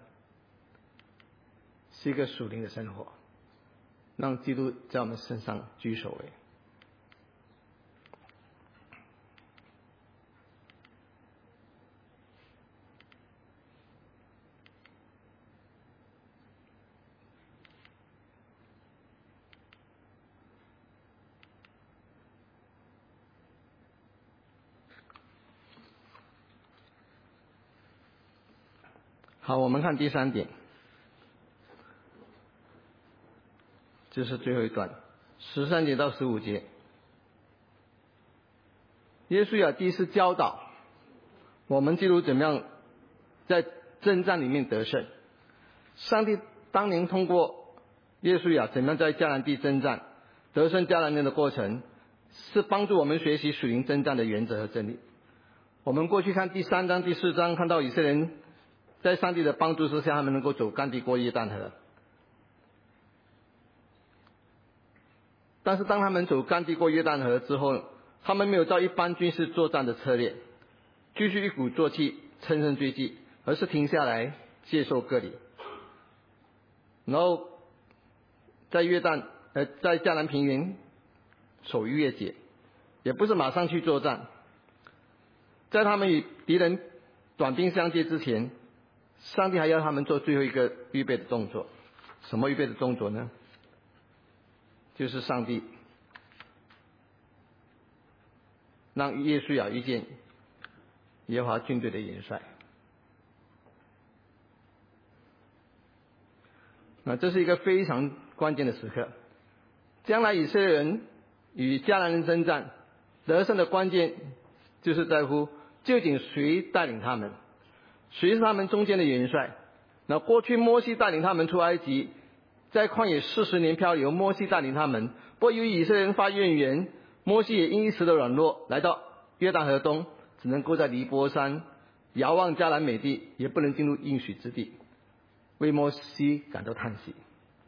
是一个属灵的生活，让基督在我们身上居首位。好，我们看第三点，这是最后一段，十三节到十五节。耶稣啊，第一次教导我们基督怎么样在征战里面得胜。上帝当年通过耶稣啊，怎么样在迦南地征战，得胜迦南人的过程，是帮助我们学习属灵征战的原则和真理。我们过去看第三章、第四章，看到以色列人在上帝的帮助之下，他们能够走干地过约旦河。但是当他们走干地过约旦河之后，他们没有照一般军事作战的策略，继续一鼓作气乘胜追击，而是停下来接受割礼，然后在约旦呃在迦南平原守逾越节， 也不是马上去作战，在他们与敌人短兵相接之前，上帝还要他们做最后一个预备的动作。什么预备的动作呢？就是上帝让约书亚遇见耶和华军队的元帅。那这是一个非常关键的时刻，将来以色列人与迦南人征战得胜的关键，就是在乎究竟谁带领他们，谁是他们中间的元帅。那过去摩西带领他们出埃及，在旷野四十年漂流，摩西带领他们，不过由于以色列人发怨言，摩西也因此的软弱，来到约旦河东，只能够在尼泊山遥望迦南美地，也不能进入应许之地，为摩西感到叹息。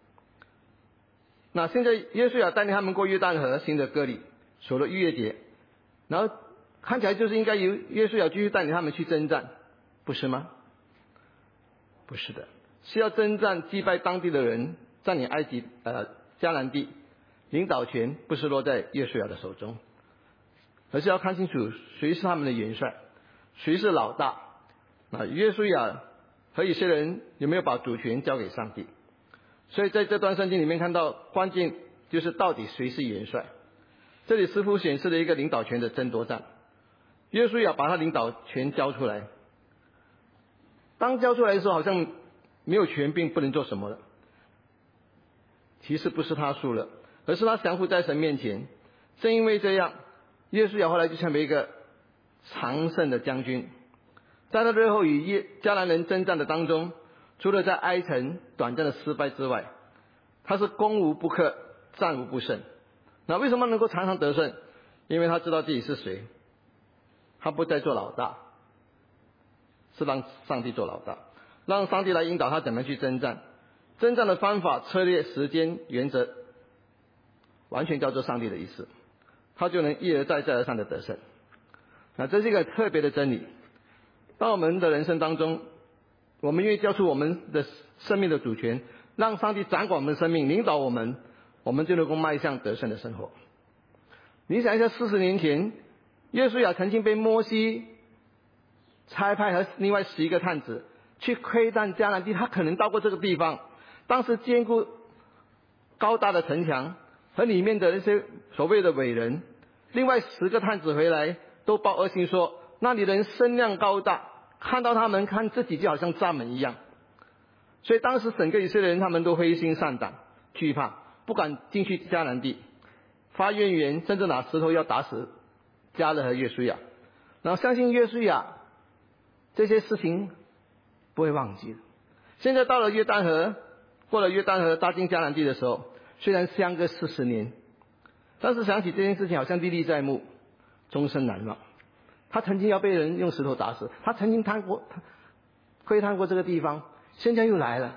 那现在约书亚带领他们过约旦河，行的割礼，守了逾越节，然后看起来就是应该由约书亚继续带领他们去征战，不是吗？不是的，是要征战击败当地的人，占领埃及呃迦南地，领导权不是落在约书亚的手中，而是要看清楚谁是他们的元帅，谁是老大。那约书亚和以色列人有没有把主权交给上帝？所以在这段圣经里面看到，关键就是到底谁是元帅。这里似乎显示了一个领导权的争夺战，约书亚把他领导权交出来，当交出来的时候好像没有权柄，不能做什么了。其实不是他输了，而是他降服在神面前。正因为这样，约书亚后来就成为一个常胜的将军。在他最后与迦南人征战的当中，除了在埃城短暂的失败之外，他是攻无不克，战无不胜。那为什么能够常常得胜？因为他知道自己是谁，他不再做老大，是让上帝做老大，让上帝来引导他怎么去征战。征战的方法、策略、时间、原则，完全叫做上帝的意思，他就能一而再、再而三的得胜。那这是一个特别的真理。当我们的人生当中，我们愿意交出我们的生命的主权，让上帝掌管我们的生命，领导我们，我们就能够迈向得胜的生活。你想一下，四十年前，约书亚曾经被摩西差派和另外十一个探子去窥探迦南地，他可能到过这个地方。当时坚固高大的城墙和里面的那些所谓的伟人，另外十个探子回来都报恶信说，那里人身量高大，看到他们看自己就好像蚱蜢一样。所以当时整个以色列人他们都灰心丧胆，惧怕，不敢进去迦南地，发怨言，甚至拿石头要打死迦勒和约书亚。然后相信约书亚这些事情不会忘记的。现在到了约旦河，过了约旦河，搭进迦南地的时候，虽然相隔四十年，但是想起这件事情好像历历在目，终身难忘。他曾经要被人用石头打死，他曾经探过窥探过这个地方，现在又来了。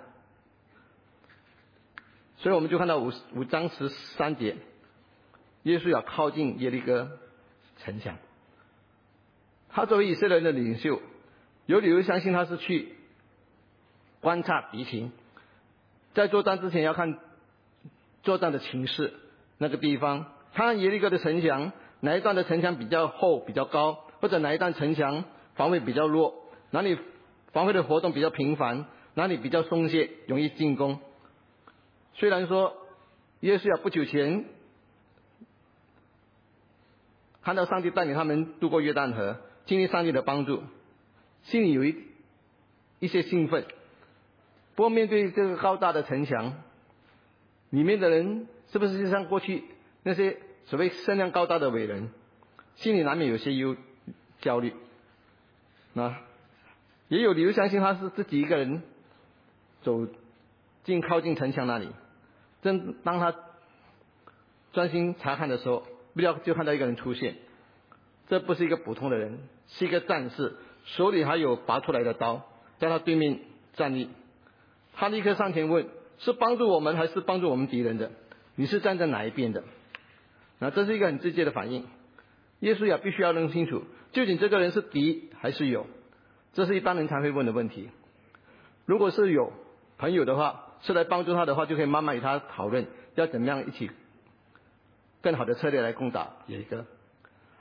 所以我们就看到五五章十三节，约书亚靠近耶利哥城墙。他作为以色列人的领袖，有理由相信他是去观察敌情，在作战之前要看作战的情势，那个地方看看耶利哥的城墙，哪一段的城墙比较厚比较高，或者哪一段城墙防卫比较弱，哪里防卫的活动比较频繁，哪里比较松懈容易进攻。虽然说约书亚不久前看到上帝带领他们渡过约旦河，经历上帝的帮助，心里有一一些兴奋。不过面对这个高大的城墙，里面的人是不是就像过去那些所谓身量高大的伟人，心里难免有些忧焦虑。那也有理由相信他是自己一个人走进靠近城墙那里。正当他专心查看的时候，不料就看到一个人出现。这不是一个普通的人，是一个战士，手里还有拔出来的刀，在他对面站立。他立刻上前问，是帮助我们还是帮助我们敌人的？你是站在哪一边的？那这是一个很直接的反应。约书亚必须要弄清楚，究竟这个人是敌还是友，这是一般人才会问的问题。如果是有朋友的话，是来帮助他的话，就可以慢慢与他讨论要怎么样一起更好的策略来攻打耶利哥。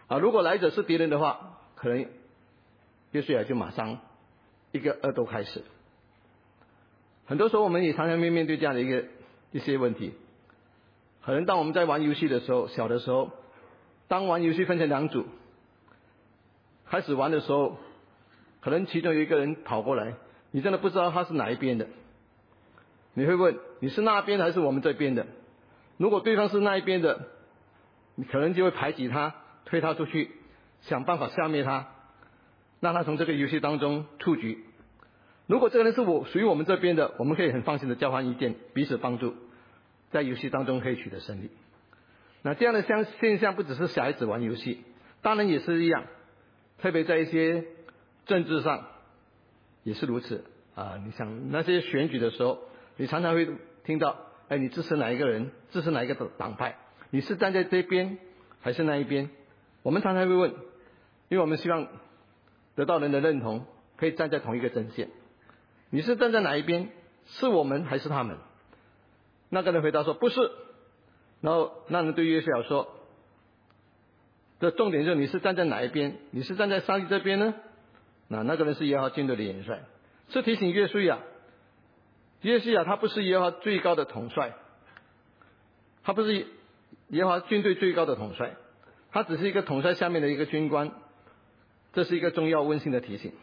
啊，如果来者是敌人的话，可能约书亚就马上一个恶斗开始。很多时候我们也常常面面对这样的一个一些问题。可能当我们在玩游戏的时候，小的时候，当玩游戏分成两组，开始玩的时候，可能其中有一个人跑过来，你真的不知道他是哪一边的，你会问你是那边的还是我们这边的？如果对方是那一边的，你可能就会排挤他，推他出去，想办法消灭他，让他从这个游戏当中出局。如果这个人是我属于我们这边的，我们可以很放心的交换意见，彼此帮助，在游戏当中可以取得胜利。那这样的现现象不只是小孩子玩游戏，当然也是一样，特别在一些政治上也是如此啊。你想那些选举的时候，你常常会听到，哎，你支持哪一个人，支持哪一个党派，你是站在这边还是那一边？我们常常会问，因为我们希望得到人的认同，可以站在同一个阵线。你是站在哪一边？是我们还是他们？那个人回答说不是。然后那人对约书亚说，这重点就是你是站在哪一边？你是站在上帝这边呢？那那个人是耶和华军队的元帅，是提醒约书亚，约书亚他不是耶和华最高的统帅，他不是耶和华军队最高的统帅，他只是一个统帅下面的一个军官。这是一个重要温馨的提醒。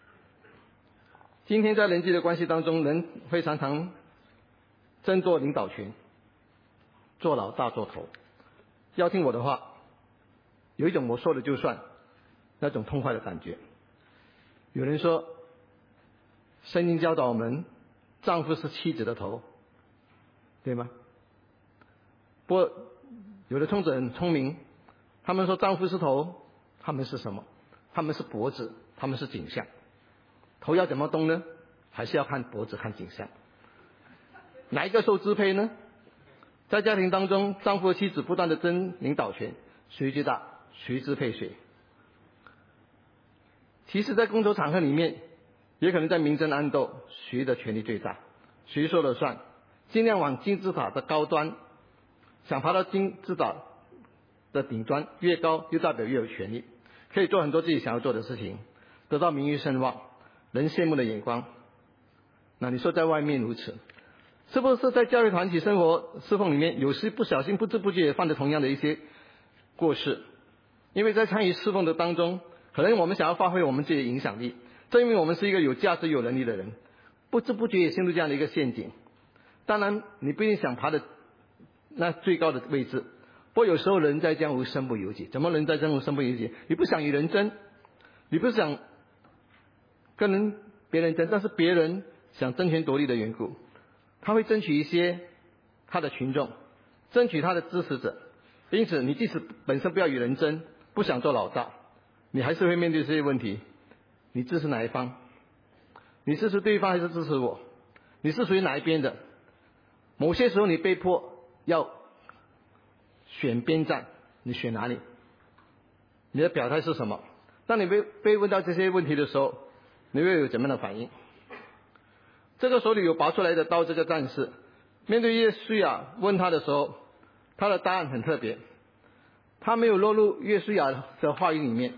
今天在人际的关系当中，人会常常争夺领导权，做老大做头，要听我的话，有一种我说了就算那种痛快的感觉。有人说圣经教导我们丈夫是妻子的头，对吗？不过有的冲者很聪明，他们说丈夫是头，他们是什么？他们是脖子，他们是颈项。头要怎么动呢？还是要看脖子看颈项。哪一个受支配呢？在家庭当中，丈夫和妻子不断的争领导权，谁最大，谁支配谁。其实在工作场合里面，也可能在明争暗斗，谁的权力最大，谁说了算，尽量往金字塔的高端，想爬到金字塔的顶端，越高就代表越有权力，可以做很多自己想要做的事情，得到名誉声望，人羡慕的眼光。那你说在外面如此，是不是在教会团体生活侍奉里面，有时不小心不知不觉也犯了同样的一些过失？因为在参与侍奉的当中，可能我们想要发挥我们自己的影响力，正因为我们是一个有价值有能力的人，不知不觉也陷入这样的一个陷阱。当然你不一定想爬的那最高的位置，不过有时候人在江湖身不由己。怎么人在江湖身不由己？你不想与人争，你不想跟人别人争，但是别人想争权夺利的缘故，他会争取一些他的群众，争取他的支持者。因此你即使本身不要与人争，不想做老大，你还是会面对这些问题。你支持哪一方？你支持对方还是支持我？你是属于哪一边的？某些时候你被迫要选边站，你选哪里？你的表态是什么？当你被被问到这些问题的时候，你会有怎么样的反应？这个手里有拔出来的刀，这个战士面对约书亚问他的时候，他的答案很特别，他没有落入约书亚的话语里面，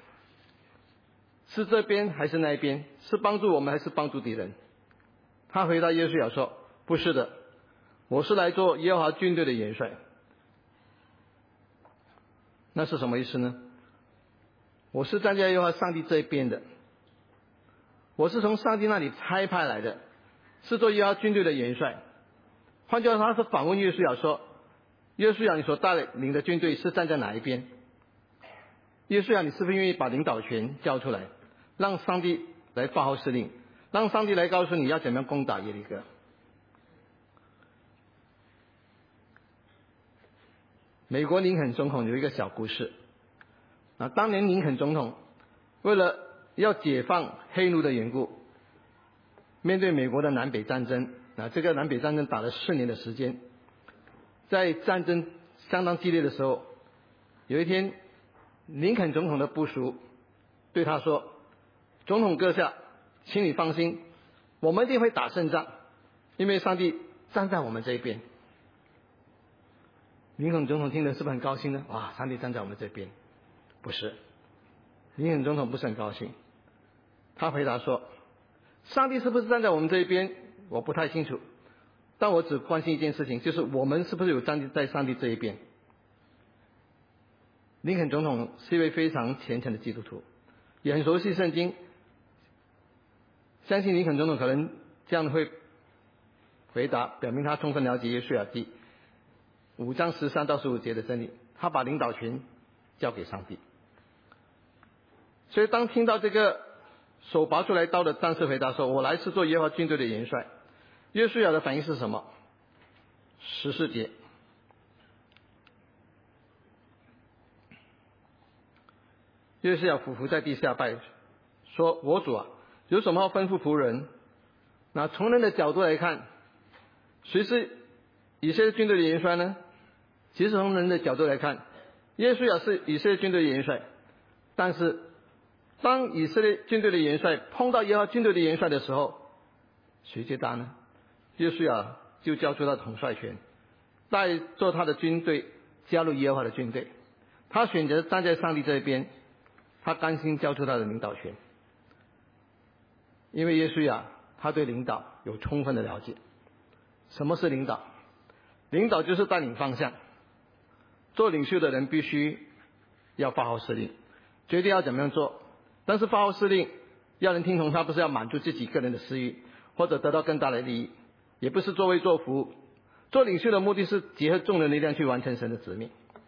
是这边还是那一边？是帮助我们还是帮助敌人？他回答约书亚说，不是的，我是来做耶和华军队的元帅。那是什么意思呢？我是站在耶和华上帝这一边的，我是从上帝那里差派来的，是做耶和华军队的元帅。换句话说，他是反问约书亚说，约书亚你所带领的军队是站在哪一边？约书亚你是不是愿意把领导权交出来，让上帝来发号施令，让上帝来告诉你要怎么样攻打耶利哥？美国林肯总统有一个小故事啊，当年林肯总统为了要解放黑奴的缘故，面对美国的南北战争啊，这个南北战争打了四年的时间，在战争相当激烈的时候，有一天林肯总统的部属对他说，总统阁下，请你放心，我们一定会打胜仗，因为上帝站在我们这一边。林肯总统听了是不是很高兴呢？哇，上帝站在我们这边。 不是。林肯总统不是很高兴，他回答说，上帝是不是站在我们这一边我不太清楚，但我只关心一件事情，就是我们是不是有站在上帝这一边。林肯总统是一位非常虔诚的基督徒，也很熟悉圣经，相信林肯总统可能这样会回答，表明他充分了解约书亚记五章十三到十五节的真理，他把领导权交给上帝。所以当听到这个手拔出来刀的战士回答说，我来是做耶和华军队的元帅，约书亚的反应是什么？十四节，约书亚俯伏在地下拜，说，我主啊，有什么要吩咐仆人？那从人的角度来看，谁是以色列军队的元帅呢？其实从人的角度来看，约书亚是以色列军队的元帅，但是当以色列军队的元帅碰到耶和华军队的元帅的时候，谁最大呢？约书亚就交出他的统帅权，带着他的军队加入耶和华的军队。他选择站在上帝这边，他甘心交出他的领导权，因为约书亚他对领导有充分的了解。什么是领导？领导就是带领方向。做领袖的人必须要发号施令，决定要怎么样做。但是发号施令要人听从他，不是要满足自己个人的私欲，或者得到更大的利益，也不是作威作福。做领袖的目的是结合众人力量去完成神的使命。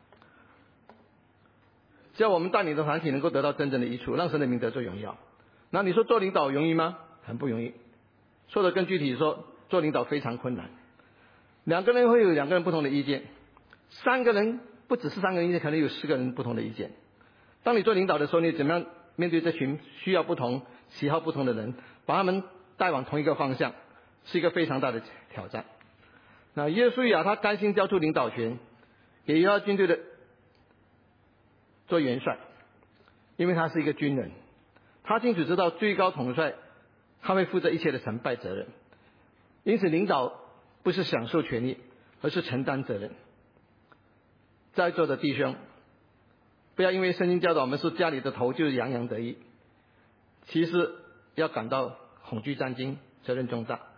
只要我们带领的团体能够得到真正的益处，让神的名得做荣耀。那你说做领导容易吗？很不容易。说的更具体说，做领导非常困难。两个人会有两个人不同的意见，三个人不只是三个人意见，可能有四个人不同的意见。当你做领导的时候，你怎么样面对这群需要不同、喜好不同的人，把他们带往同一个方向，是一个非常大的挑战。那约书亚他甘心交出领导权给耶和华军队的做元帅，因为他是一个军人，他清楚知道最高统帅他会负责一切的成败责任，因此领导不是享受权利，而是承担责任。在座的弟兄，不要因为圣经教导我们说家里的头就是洋洋得意，其实要感到恐惧战惊，责任重大。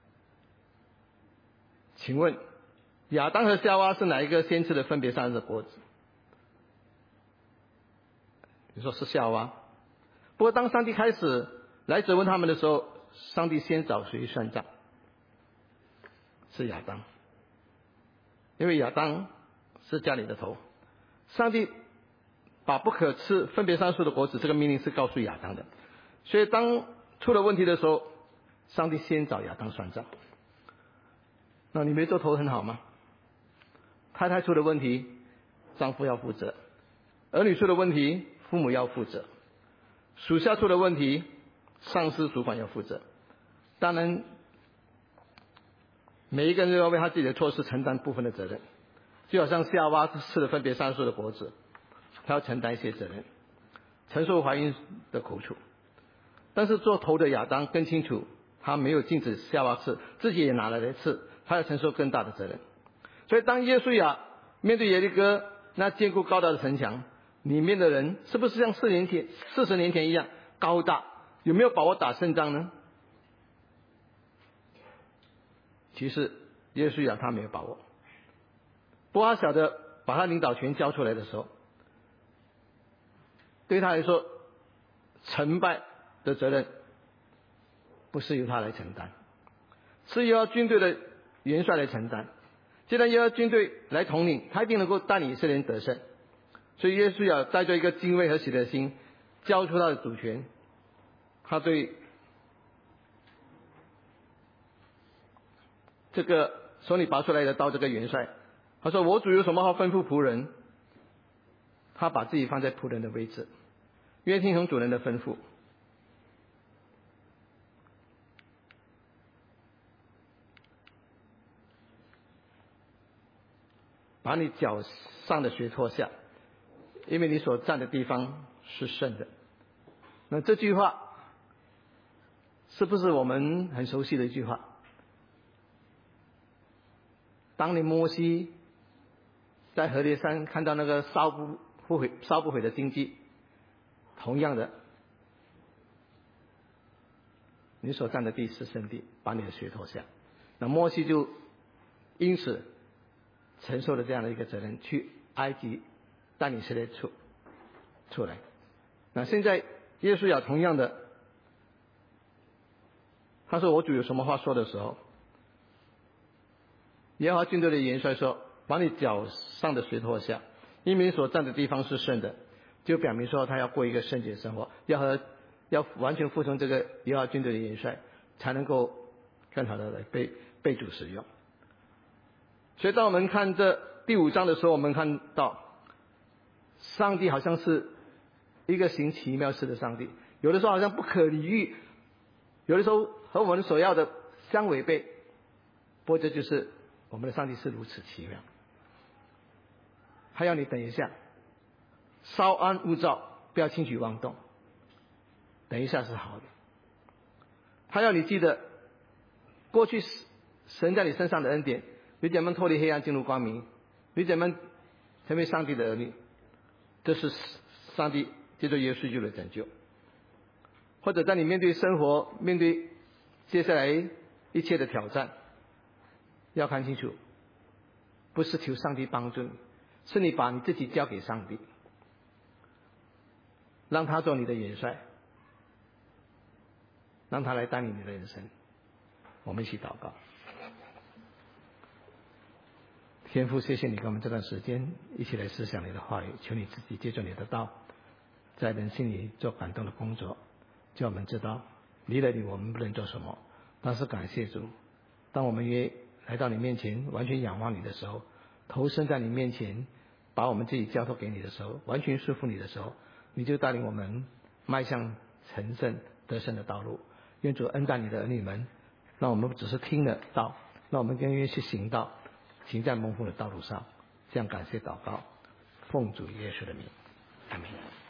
请问亚当和夏娃是哪一个先吃的分别善恶的果子？你说是夏娃。不过当上帝开始来责问他们的时候，上帝先找谁算账？是亚当，因为亚当是家里的头。上帝把不可吃分别善恶树的果子这个命令是告诉亚当的，所以当出了问题的时候，上帝先找亚当算账。那你没做头很好吗？太太出了问题，丈夫要负责；儿女出了问题，父母要负责；属下出了问题，上司主管要负责。当然每一个人都要为他自己的错事承担部分的责任，就好像夏娃吃了分别善恶树的果子，他要承担一些责任，承受怀孕的苦楚。但是做头的亚当更清楚，他没有禁止夏娃吃，自己也拿来吃，他要承受更大的责任。所以当耶稣亚面对耶利哥那坚固高大的城墙，里面的人是不是像四年前四十年前一样高大？有没有把握打胜仗呢？其实耶稣亚他没有把握。不过他晓得把他领导权交出来的时候，对他来说成败的责任不是由他来承担，是由军队的元帅来承担。既然要军队来统领，他一定能够带领以色列人得胜。所以耶稣亚带着一个敬畏和喜乐的心，交出他的主权。他对这个手里拔出来的刀，这个元帅，他说：“我主有什么好吩咐仆人？”他把自己放在仆人的位置，愿听从主人的吩咐。把你脚上的鞋脱下，因为你所站的地方是圣的。那这句话是不是我们很熟悉的一句话？当年摩西在何烈山看到那个烧不不毁烧不毁的荆棘，同样的，你所占的地是圣地，把你的血脱下。那摩西就因此承受了这样的一个责任，去埃及带领以色列出出来。那现在耶稣也同样的，他说我主有什么话说的时候，耶和华军队的元帅说，把你脚上的水脱下，因为你所站的地方是圣的，就表明说他要过一个圣洁生活，要和要完全服从这个耶和华军队的元帅，才能够更好的来被被主使用。所以当我们看这第五章的时候，我们看到上帝好像是一个行奇妙事的上帝，有的时候好像不可理喻，有的时候和我们所要的相违背，不过这就是我们的上帝是如此奇妙。还要你等一下，稍安勿躁，不要轻举妄动，等一下是好的。他要你记得过去神在你身上的恩典，你怎么脱离黑暗进入光明，你怎么成为上帝的儿女，这是上帝借着耶稣基督的拯救。或者在你面对生活，面对接下来一切的挑战，要看清楚，不是求上帝帮助你，是你把你自己交给上帝，让他做你的元帅，让他来带领你的人生。我们一起祷告。天父，谢谢你给我们这段时间一起来思想你的话语，求你自己借着你的道在人心里做感动的工作，叫我们知道离了你我们不能做什么，但是感谢主，当我们约来到你面前完全仰望你的时候，投身在你面前，把我们自己交托给你的时候，完全顺服你的时候，你就带领我们迈向成圣得胜的道路。愿主恩待你的儿女们，让我们不只是听了道，让我们更愿意去行道，行在蒙福的道路上。这样感谢祷告，奉主耶稣的名，阿们。